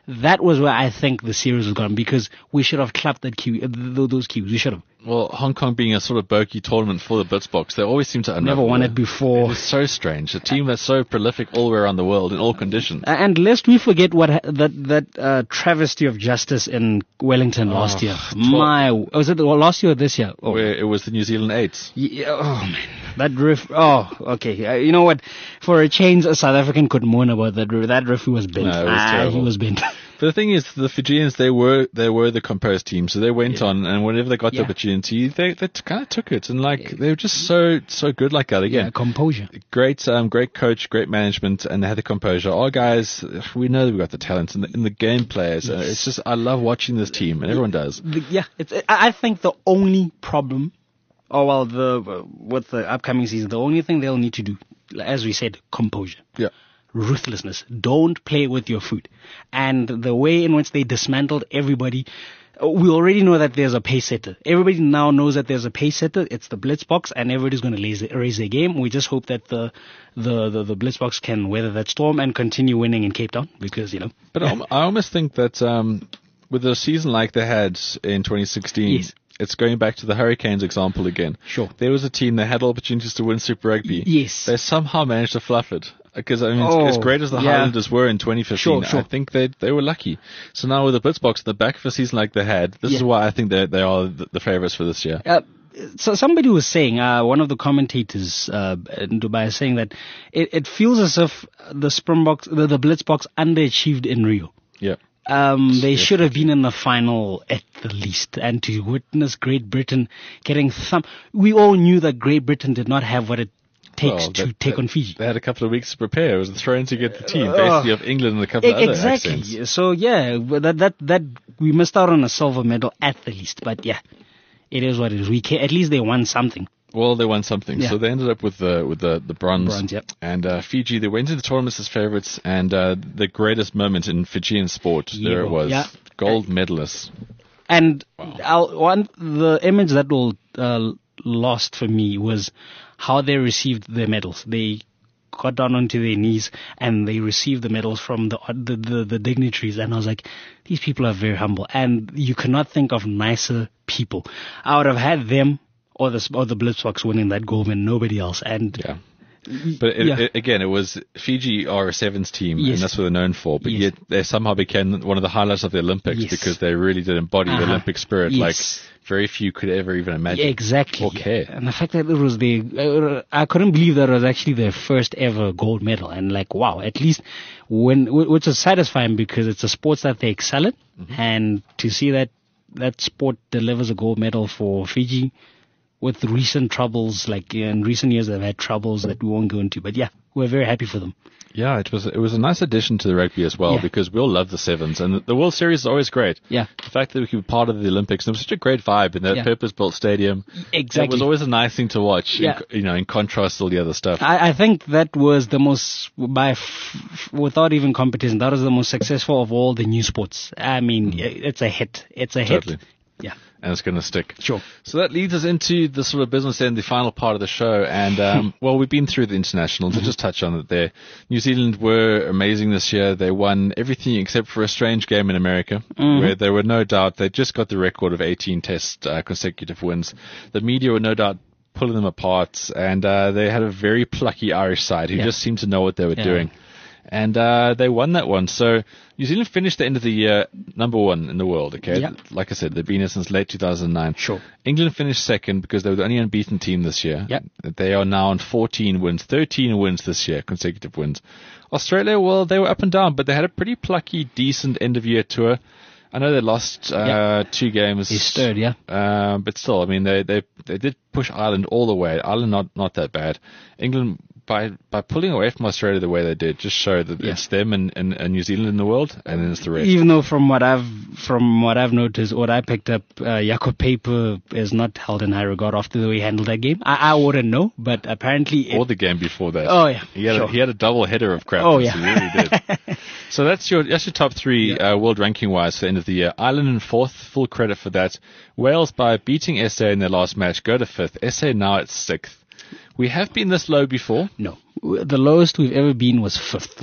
that was where I think the series was gone, because we should have clapped that Kiwi, uh, th- those Kiwis. We should have. Well, Hong Kong being a sort of bogey tournament for the Blitzboks, they always seem to Never won it before. It is so strange. A team that's so prolific all the way around the world in all conditions. And lest we forget what ha- that that uh, travesty of justice in Wellington last Oh, year. twelve My, was it well, last year or this year? Oh, Where it was the New Zealand Eights. yeah, oh man, that ref. Oh, okay. Uh, you know what? For a change, a South African could moan about that. Ref. That referee was bent. No, it was ah, terrible. he was bent. But the thing is, the Fijians, they were they were the composed team, so they went Yeah. on, and whenever they got Yeah. the opportunity, they they kind of took it, and like they were just so so good like that again. Yeah, composure. Great, um, great coach, great management, and they had the composure. Our guys, we know that we got the talent and the, and the game players. Uh, it's just I love watching this team, and everyone does. The, yeah, it's. I I think the only problem, or well, the uh, with the upcoming season, the only thing they'll need to do, as we said, composure. Yeah. Ruthlessness. Don't play with your food. And the way in which they dismantled everybody, uh, we already know that there's a pace setter. Everybody now knows that there's a pace setter. It's the Blitzboks, and everybody's going to raise, raise their game. We just hope that the, the, the, the Blitzboks can weather that storm and continue winning in Cape Town, because, you know. But I I almost think that um, with a season like they had in twenty sixteen, Yes. it's going back to the Hurricanes example again. Sure. There was a team that had opportunities to win Super Rugby. Yes. They somehow managed to fluff it. Because, I mean, Oh, as great as the yeah. Highlanders were in twenty fifteen, Sure, sure. I think they they were lucky. So now with the Blitzboks at the back of a season like they had, this is Yeah. why I think they they are the, the favourites for this year. Uh, so somebody was saying, uh, one of the commentators uh, in Dubai is saying that it, it feels as if the Springboks, the, the Blitzboks underachieved in Rio. Yeah. Um, they should have been in the final at the least, and to witness Great Britain getting thumb. We all knew that Great Britain did not have what it takes Well, to they- take they- on Fiji. They had a couple of weeks to prepare. It was thrown to get the team, Uh, basically, of England and a couple of E- other exactly. accents. So yeah, but that that that we missed out on a silver medal at the least. But yeah, it is what it is. We ca- at least they won something. Well, they won something. Yeah. So they ended up with the with the, the bronze. Bronze, yep. And uh, Fiji, they went into the tournament as favourites, and uh, the greatest moment in Fijian sport, Yeah. there it was. Yeah. Gold medalists. And I'll, one the image that will uh, lost for me was how they received their medals. They got down onto their knees and they received the medals from the, the the the dignitaries, and I was like, these people are very humble, and you cannot think of nicer people. I would have had them or the or the Blitzboks winning that gold and nobody else. And Yeah. But it, Yeah. it, again, it was Fiji are a sevens team, Yes. and that's what they're known for. But Yes. yet they somehow became one of the highlights of the Olympics Yes. because they really did embody the Uh-huh. Olympic spirit Yes. like very few could ever even imagine. exactly. Or care. And the fact that it was the, uh, I couldn't believe that it was actually their first ever gold medal. And like, wow, at least when, wh- which is satisfying because it's a sport that they excel in. Mm-hmm. And to see that that sport delivers a gold medal for Fiji with recent troubles, like in recent years they've had troubles that we won't go into. But yeah, we're very happy for them. Yeah, it was it was a nice addition to the rugby as well Yeah. because we all love the sevens, and the, the World Series is always great. Yeah. The fact that we could be part of the Olympics, and it was such a great vibe in that Yeah. purpose-built stadium. Exactly. It was always a nice thing to watch, in Yeah. co- you know, in contrast to all the other stuff. I, I think that was the most, by f- f- without even competition, that was the most successful of all the new sports. I mean, it's a hit. It's a Totally. hit. Yeah. And it's going to stick. Sure. So that leads us into the sort of business end, the final part of the show. And, um, well, we've been through the internationals. To just touch on it there. New Zealand were amazing this year. They won everything except for a strange game in America, where there were no doubt they just got the record of eighteen test uh, consecutive wins. The media were no doubt pulling them apart, and uh, they had a very plucky Irish side who Yeah. just seemed to know what they were Yeah. doing. And uh, they won that one. So New Zealand finished the end of the year number one in the world, okay? Yeah. Like I said, they've been here since late two thousand nine. Sure. England finished second because they were the only unbeaten team this year. Yep. They are now on fourteen wins, thirteen wins this year, consecutive wins. Australia, well, they were up and down, but they had a pretty plucky, decent end-of-year tour. I know they lost uh, two games. They stirred, yeah. Um, but still, I mean, they, they they did push Ireland all the way. Ireland not not that bad. England, by by pulling away from Australia the way they did, just showed that Yeah. it's them and, and, and New Zealand in the world, and then it's the rest. Even though from what I've from what I've noticed, what I picked up, uh, Jakob Paper is not held in high regard after the way he handled that game. I, I wouldn't know, but apparently, it, Or the game before that. Oh, yeah, he had sure. a, he had a double header of crap. Oh, he yeah. really did. So that's your that's your top three uh, world ranking wise for the end of the year. Ireland in fourth, full credit for that. Wales, by beating S A in their last match, go to fifth. S A now at sixth. We have been this low before. no, the lowest we've ever been was fifth.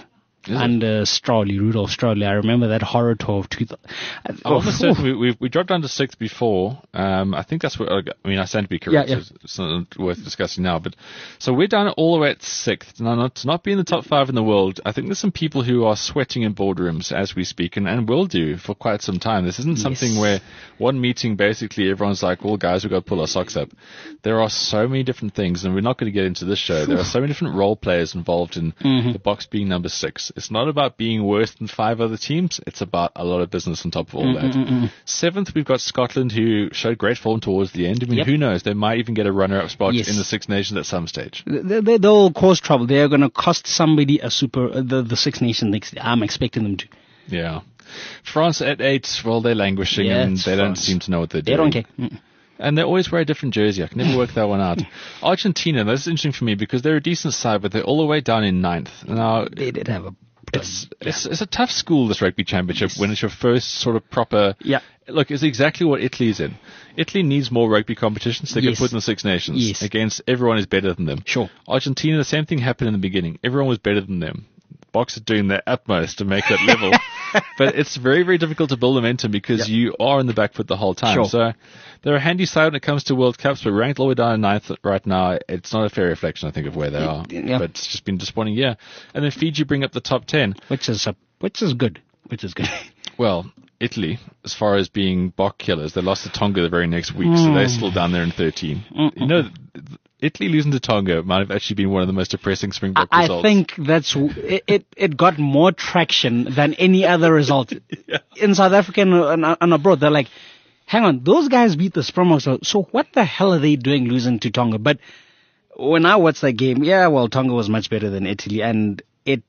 under Strawley, Rudolph Strawley. I remember that horror tour of two thousand. I'm almost certain we, we we dropped down to sixth before. Um, I think that's what I mean. I stand to be correct. Yeah, yeah. So it's not worth discussing now. But so we're down all the way at sixth. Now, not to not be in the top five in the world. I think there's some people who are sweating in boardrooms as we speak, and, and will do for quite some time. This isn't something Yes. where one meeting basically everyone's like, "Well, guys, we've got to pull our socks up." There are so many different things, and we're not going to get into this show. There are so many different role players involved in Mm-hmm. the Boks being number six. It's not about being worse than five other teams. It's about a lot of business on top of all Mm-mm-mm. that. Seventh, we've got Scotland, who showed great form towards the end. I mean, Yep. who knows? They might even get a runner-up spot Yes. in the Six Nations at some stage. They, they, they'll cause trouble. They're going to cost somebody a super, uh, the, the Six Nations next year. I'm expecting them to. Yeah. France at eight, well, they're languishing Yeah, and it's they don't France. seem to know what they're They doing. don't care. Mm. And they always wear a different jersey. I can never work that one out. Argentina, that's interesting for me because they're a decent side, but they're all the way down in ninth. Now, They did have a. It's, it's it's a tough school, this rugby championship, Yes. when it's your first sort of proper. Yeah. Look, it's exactly what Italy's in. Italy needs more rugby competitions. They Yes. get put in the Six Nations Yes. against everyone is better than them. Sure. Argentina, the same thing happened in the beginning. Everyone was better than them. Boks are doing their utmost to make that level. But it's very, very difficult to build momentum because Yeah. you are in the back foot the whole time. Sure. So they're a handy side when it comes to World Cups, but ranked all the way down in ninth right now. It's not a fair reflection, I think, of where they are. Yeah. But it's just been a disappointing year. And then Fiji bring up the top ten. Which is, a, which is good. Which is good. Well, Italy, as far as being Bok killers, they lost to Tonga the very next week, so Hmm. they're still down there in thirteen. You know, th- Italy losing to Tonga might have actually been one of the most depressing Springbok I results. think that's it, it. It got more traction than any other result in South Africa and, and, and abroad. They're like, hang on, those guys beat the Springboks. So, so what the hell are they doing losing to Tonga? But when I watched that game, yeah, well, Tonga was much better than Italy, and it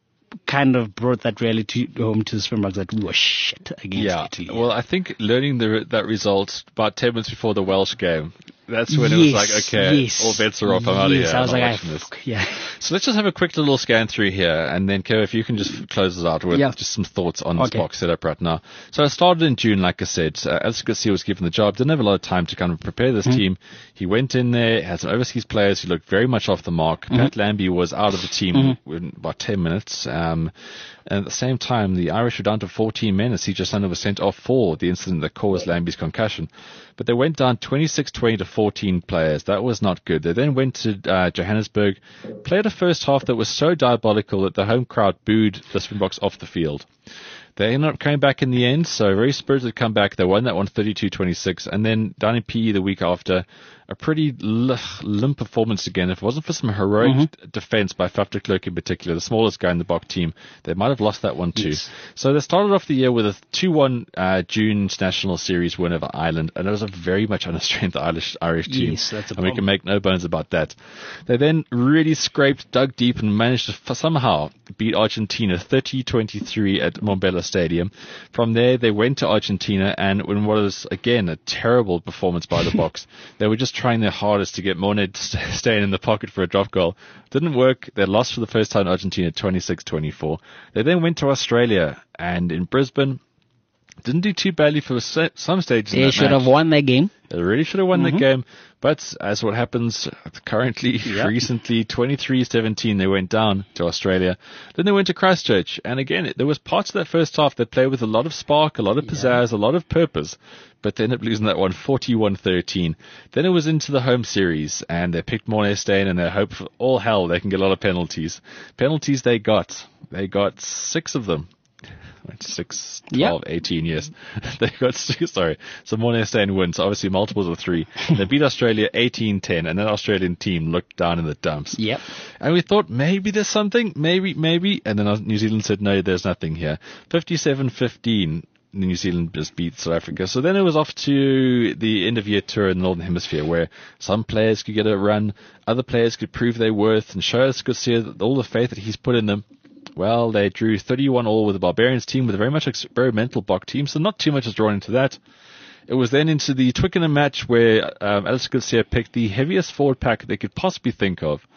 kind of brought that reality home to the Springboks that we were shit against Yeah, Italy. well, I think learning the, that result about ten minutes before the Welsh game, that's when it was like, Yes, okay, yes, all bets are off, I'm out of yes, here. I was I'm like, not I, watching this. fuck, yeah. So let's just have a quick little scan through here, and then Kev, if you can just close us out with Yeah. just some thoughts on this Okay. box setup right now. So I started in June, like I said. Uh, Alex Garcia was given the job, didn't have a lot of time to kind of prepare this Mm-hmm. team. He went in there, had some overseas players who looked very much off the mark. Mm-hmm. Pat Lambie was out of the team in about ten minutes. Um, and at the same time, the Irish were down to fourteen men as C J Sander was sent off for the incident that caused Lambie's concussion. But they went down twenty-six twenty to fourteen players. That was not good. They then went to uh, Johannesburg, played a first half that was so diabolical that the home crowd booed the Springboks off the field. They ended up coming back in the end, so a very spirited comeback. They won that one thirty-two twenty-six. And then down in P E the week after, a pretty l- limp performance again. If it wasn't for some heroic mm-hmm. defense by Faf de Klerk in particular, the smallest guy in the Bok team, they might have lost that one too. Yes. So they started off the year with a two one uh, June National Series win over Ireland, and it was a very much under-strength Irish, Irish team. Yes, that's a and we problem. can make no bones about that. They then really scraped, dug deep, and managed to f- somehow beat Argentina thirty twenty-three at Mombela Stadium. From there, they went to Argentina, and in what was, again, a terrible performance by the Boks, they were just trying their hardest to get Monet st- staying in the pocket for a drop goal. Didn't work. They lost for the first time in Argentina, twenty-six twenty-four. They then went to Australia, and in Brisbane, didn't do too badly for se- some stages in They that should match. have won that game. They really should have won Mm-hmm. the game, but as what happens currently, Yep. recently, twenty-three seventeen, they went down to Australia. Then they went to Christchurch, and again, there was parts of that first half that played with a lot of spark, a lot of pizzazz, a lot of purpose, but they ended up losing that one forty-one thirteen. Then it was into the home series, and they picked Morné Steyn, and they hope for all hell they can get a lot of penalties. Penalties they got. They got six of them. Six, twelve, Yep. eighteen, yes. They got six, sorry. So Morné Steyn wins, obviously multiples of three. They beat Australia eighteen ten, and that Australian team looked down in the dumps. Yep. And we thought, maybe there's something, maybe, maybe. And then New Zealand said, no, there's nothing here. fifty-seven fifteen, New Zealand just beat South Africa. So then it was off to the end of year tour in the Northern Hemisphere, where some players could get a run, other players could prove their worth, and show us could see all the faith that he's put in them. Well, they drew thirty-one all with the Barbarians team, with a very much experimental Bok team, so not too much is drawn into that. It was then into the Twickenham match where um, Alice Garcia picked the heaviest forward pack they could possibly think of,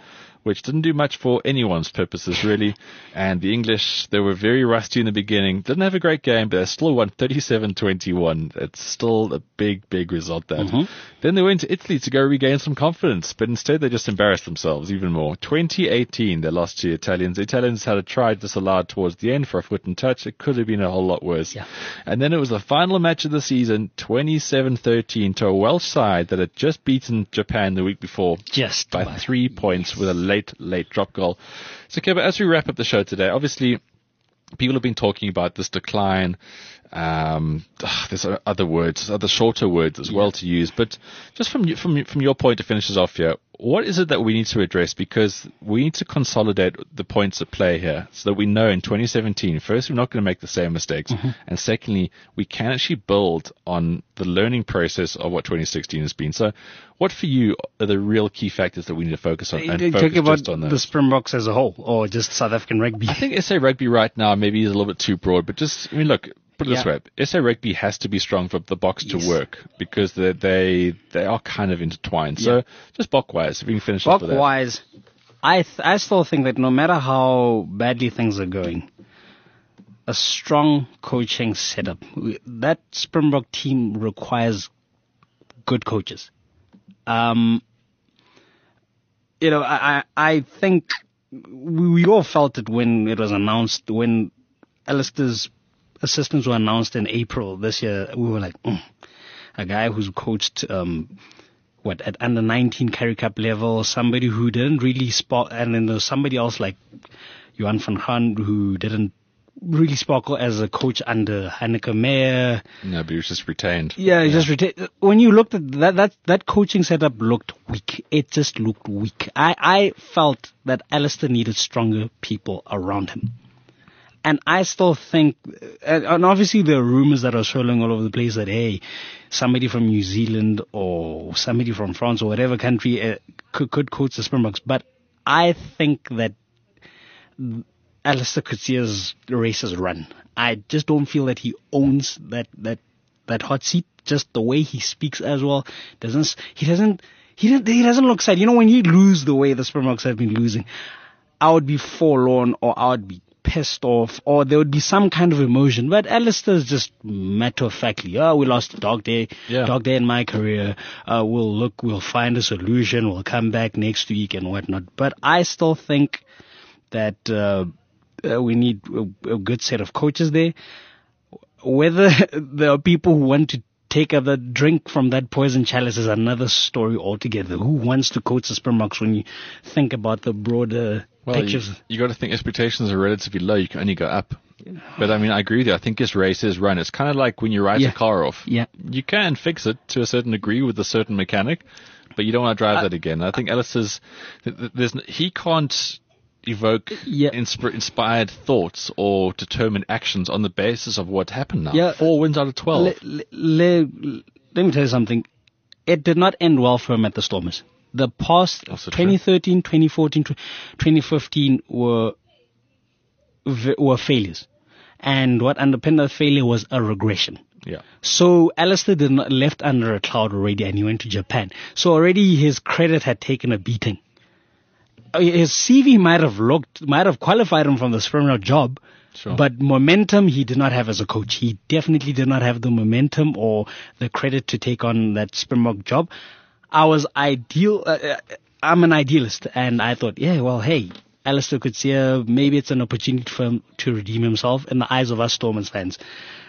which didn't do much for anyone's purposes, really. And the English, they were very rusty in the beginning. Didn't have a great game, but they still won thirty-seven twenty-one. It's still a big, big result, that. Mm-hmm. Then they went to Italy to go regain some confidence, but instead they just embarrassed themselves even more. twenty eighteen, they lost to the Italians. The Italians had a try disallowed towards the end for a foot and touch. It could have been a whole lot worse. Yeah. And then it was the final match of the season, twenty-seven thirteen, to a Welsh side that had just beaten Japan the week before. Just by about. three points with a late, late drop goal. So, okay, but as we wrap up the show today, obviously, people have been talking about this decline. Um, ugh, there's other words, other shorter words as well to use. But just from from from your point to finish us off here, what is it that we need to address? Because we need to consolidate the points at play here so that we know in twenty seventeen, first, we're not going to make the same mistakes. Mm-hmm. And secondly, we can actually build on the learning process of what twenty sixteen has been. So what for you are the real key factors that we need to focus on? And focus talking about just on those? The Springboks as a whole, or just South African rugby? I think S A Rugby right now maybe is a little bit too broad, but just, I mean, look, put it Yeah. this way, S A Rugby has to be strong for the box Yes. to work because they they they are kind of intertwined. So Yeah. just Bok-wise, if we can finish off with that. Bok-wise, I th- I still think that no matter how badly things are going, a strong coaching setup, we- that Springbok team requires good coaches. Um, you know, I I, I think we, we all felt it when it was announced, when Alistair's assistants were announced in April this year. We were like, mm, a guy who's coached, um, what, at under nineteen Currie Cup level, somebody who didn't really spark, and then there's somebody else like Johan van Gaan who didn't really sparkle as a coach under Hanneke Meyer. No, but he was just retained. Yeah, he just retained. When you looked at that, that, that coaching setup looked weak. It just looked weak. I, I felt that Alistair needed stronger people around him. And I still think, and obviously there are rumors that are swirling all over the place that, hey, somebody from New Zealand or somebody from France or whatever country uh, could, could coach the Springboks. But I think that Alistair Coetzee's race is run. I just don't feel that he owns that, that, that hot seat. Just the way he speaks as well. Doesn't, he doesn't, he doesn't, he doesn't look sad. You know, when you lose the way the Springboks have been losing, I would be forlorn or I would be pissed off, or there would be some kind of emotion. But Alistair's just matter of factly, oh, we lost a dog day, Yeah. dog day in my career. Uh, we'll look, we'll find a solution. We'll come back next week and whatnot. But I still think that uh, uh, we need a, a good set of coaches there. Whether there are people who want to take a drink from that poison chalice is another story altogether. Who wants to coach the Springboks when you think about the broader Well, you, pictures? you got to think expectations are relatively low. You can only go up. But I mean, I agree with you. I think this race is run. It's kind of like when you write Yeah. a car off. Yeah. You can fix it to a certain degree with a certain mechanic, but you don't want to drive Uh, that again. I think Alistair's, th- th- there's, n- he can't evoke Yeah. insp- inspired thoughts or determined actions on the basis of what happened now. Yeah. Four wins out of twelve. Le- le- le- let me tell you something. It did not end well for him at the Stormers. The past Also true. twenty thirteen, twenty fourteen, twenty fifteen were v- were failures. And what underpinned that failure was a regression. Yeah. So Alistair did not left under a cloud already, and he went to Japan. So already his credit had taken a beating. Uh, His C V might have looked, might have qualified him from the Springbok job, Sure. but momentum he did not have as a coach. He definitely did not have the momentum or the credit to take on that Springbok job. I was ideal. Uh, uh, I'm an idealist, and I thought, yeah, well, hey, Alistair Coetzee, maybe it's an opportunity for him to redeem himself in the eyes of us Stormers fans.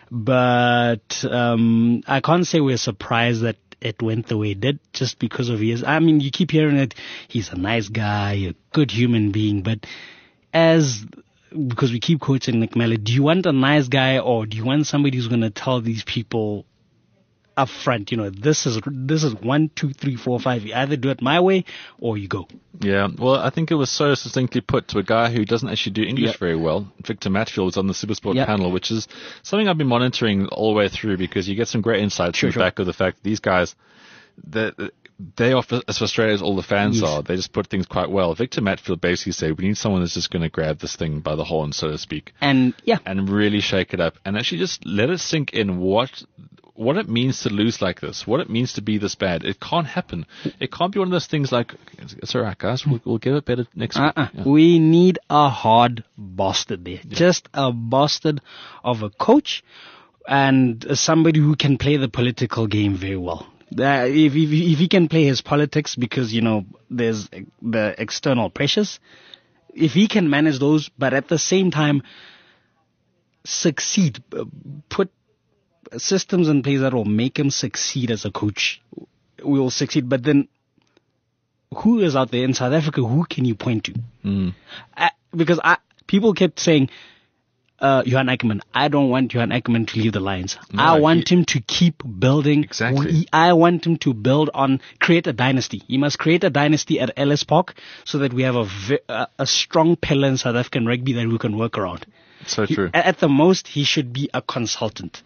But um, I can't say we're surprised that it went the way it did just because of his. I mean, you keep hearing that he's a nice guy, a good human being, but as because we keep quoting Nick Mellor, do you want a nice guy or do you want somebody who's going to tell these people up front, you know, this is this is one, two, three, four, five. You either do it my way or you go. Yeah, well, I think it was so succinctly put to a guy who doesn't actually do English Yep. very well. Victor Matfield was on the Supersport Yep. panel, which is something I've been monitoring all the way through because you get some great insights Sure, on the sure. back of the fact that these guys, they, they are as frustrated as all the fans Yes. are. They just put things quite well. Victor Matfield basically said, we need someone that's just going to grab this thing by the horn, so to speak, And yeah, and really shake it up and actually just let it sink in what what it means to lose like this, what it means to be this bad. It can't happen. It can't be one of those things like, it's all right, guys, we'll, we'll get it better next uh-uh. week. Yeah. We need a hard bastard there. Yeah. Just a bastard of a coach and somebody who can play the political game very well. Uh, if, if, if he can play his politics because, you know, there's the external pressures, if he can manage those, but at the same time succeed, put systems in place that will make him succeed as a coach, we will succeed. But then who is out there in South Africa? Who can you point to? Mm. I, because I, people kept saying, uh, Johan Ackerman, I don't want Johan Ackerman to leave the Lions. No, I want he, him to keep building. Exactly. We, I want him to build on, create a dynasty. He must create a dynasty at Ellis Park so that we have a, a, a strong pillar in South African rugby that we can work around. So he, true. At the most, he should be a consultant.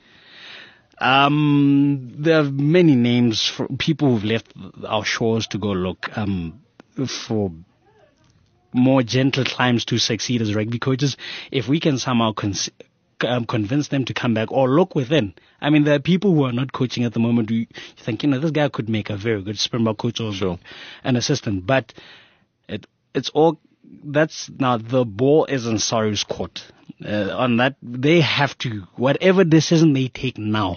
Um, there are many names for people who've left our shores to go look um, for more gentle climes to succeed as rugby coaches. If we can somehow con- um, convince them to come back or look within. I mean, there are people who are not coaching at the moment who you think, you know, this guy could make a very good Springbok coach or sure. an assistant. But it, it's all, that's now the ball is in Saru's court. Uh, on that, they have to, whatever decision they take now,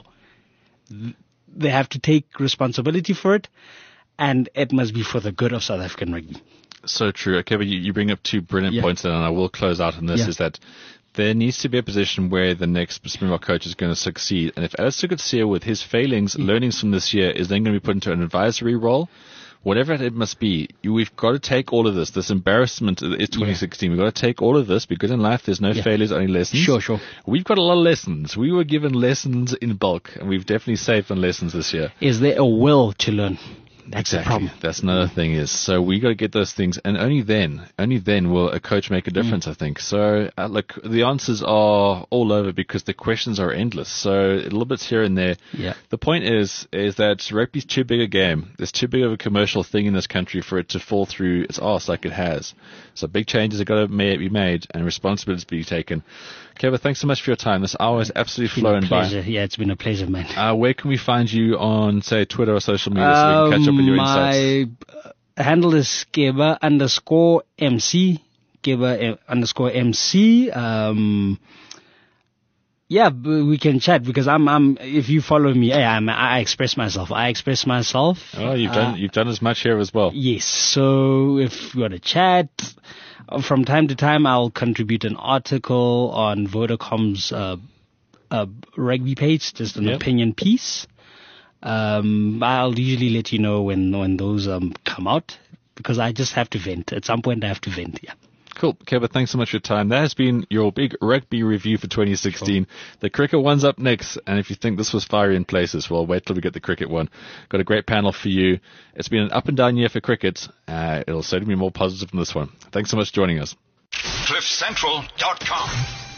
they have to take responsibility for it, and it must be for the good of South African rugby. So true. Okay, but you, you bring up two brilliant yeah. points there, and I will close out on this, yeah. is that there needs to be a position where the next Springbok coach is going to succeed. And if Alistair Coetzee, with his failings, yeah. learnings from this year, is then going to be put into an advisory role, whatever it must be, we've got to take all of this. This embarrassment is twenty sixteen. Yeah. We've got to take all of this, because in life there's no yeah. failures, only lessons. Sure, sure. We've got a lot of lessons. We were given lessons in bulk, and we've definitely saved on lessons this year. Is there a will to learn? That's exactly. the problem. That's another thing is, so we got to get those things, and only then, only then will a coach make a difference, mm. I think. So, uh, look, the answers are all over because the questions are endless. So, a little bit here and there. Yeah. The point is, is that rugby's too big a game. There's too big of a commercial thing in this country for it to fall through its arse like it has. So, big changes have got to be made and responsibilities be taken. Kevin, thanks so much for your time. This hour has absolutely flown by. Yeah, it's been a pleasure, man. Uh, where can we find you on, say, Twitter or social media so we can catch up with your insights? My handle is Skeba underscore MC. Skeba underscore MC. Um, yeah, we can chat because I'm, I'm, if you follow me, yeah, I'm, I express myself. I express myself. Oh, you've done, uh, you've done as much here as well. Yes. So if you want to chat, from time to time, I'll contribute an article on Vodacom's uh, uh, rugby page, just an yep. opinion piece. Um, I'll usually let you know when when those um, come out, because I just have to vent. At some point, I have to vent, yeah. Cool. Kevin, thanks so much for your time. That has been your big rugby review for twenty sixteen. Sure. The cricket one's up next, and if you think this was fiery in places, well, wait till we get the cricket one. Got a great panel for you. It's been an up and down year for cricket. Uh, it'll certainly be more positive than this one. Thanks so much for joining us. cliff central dot com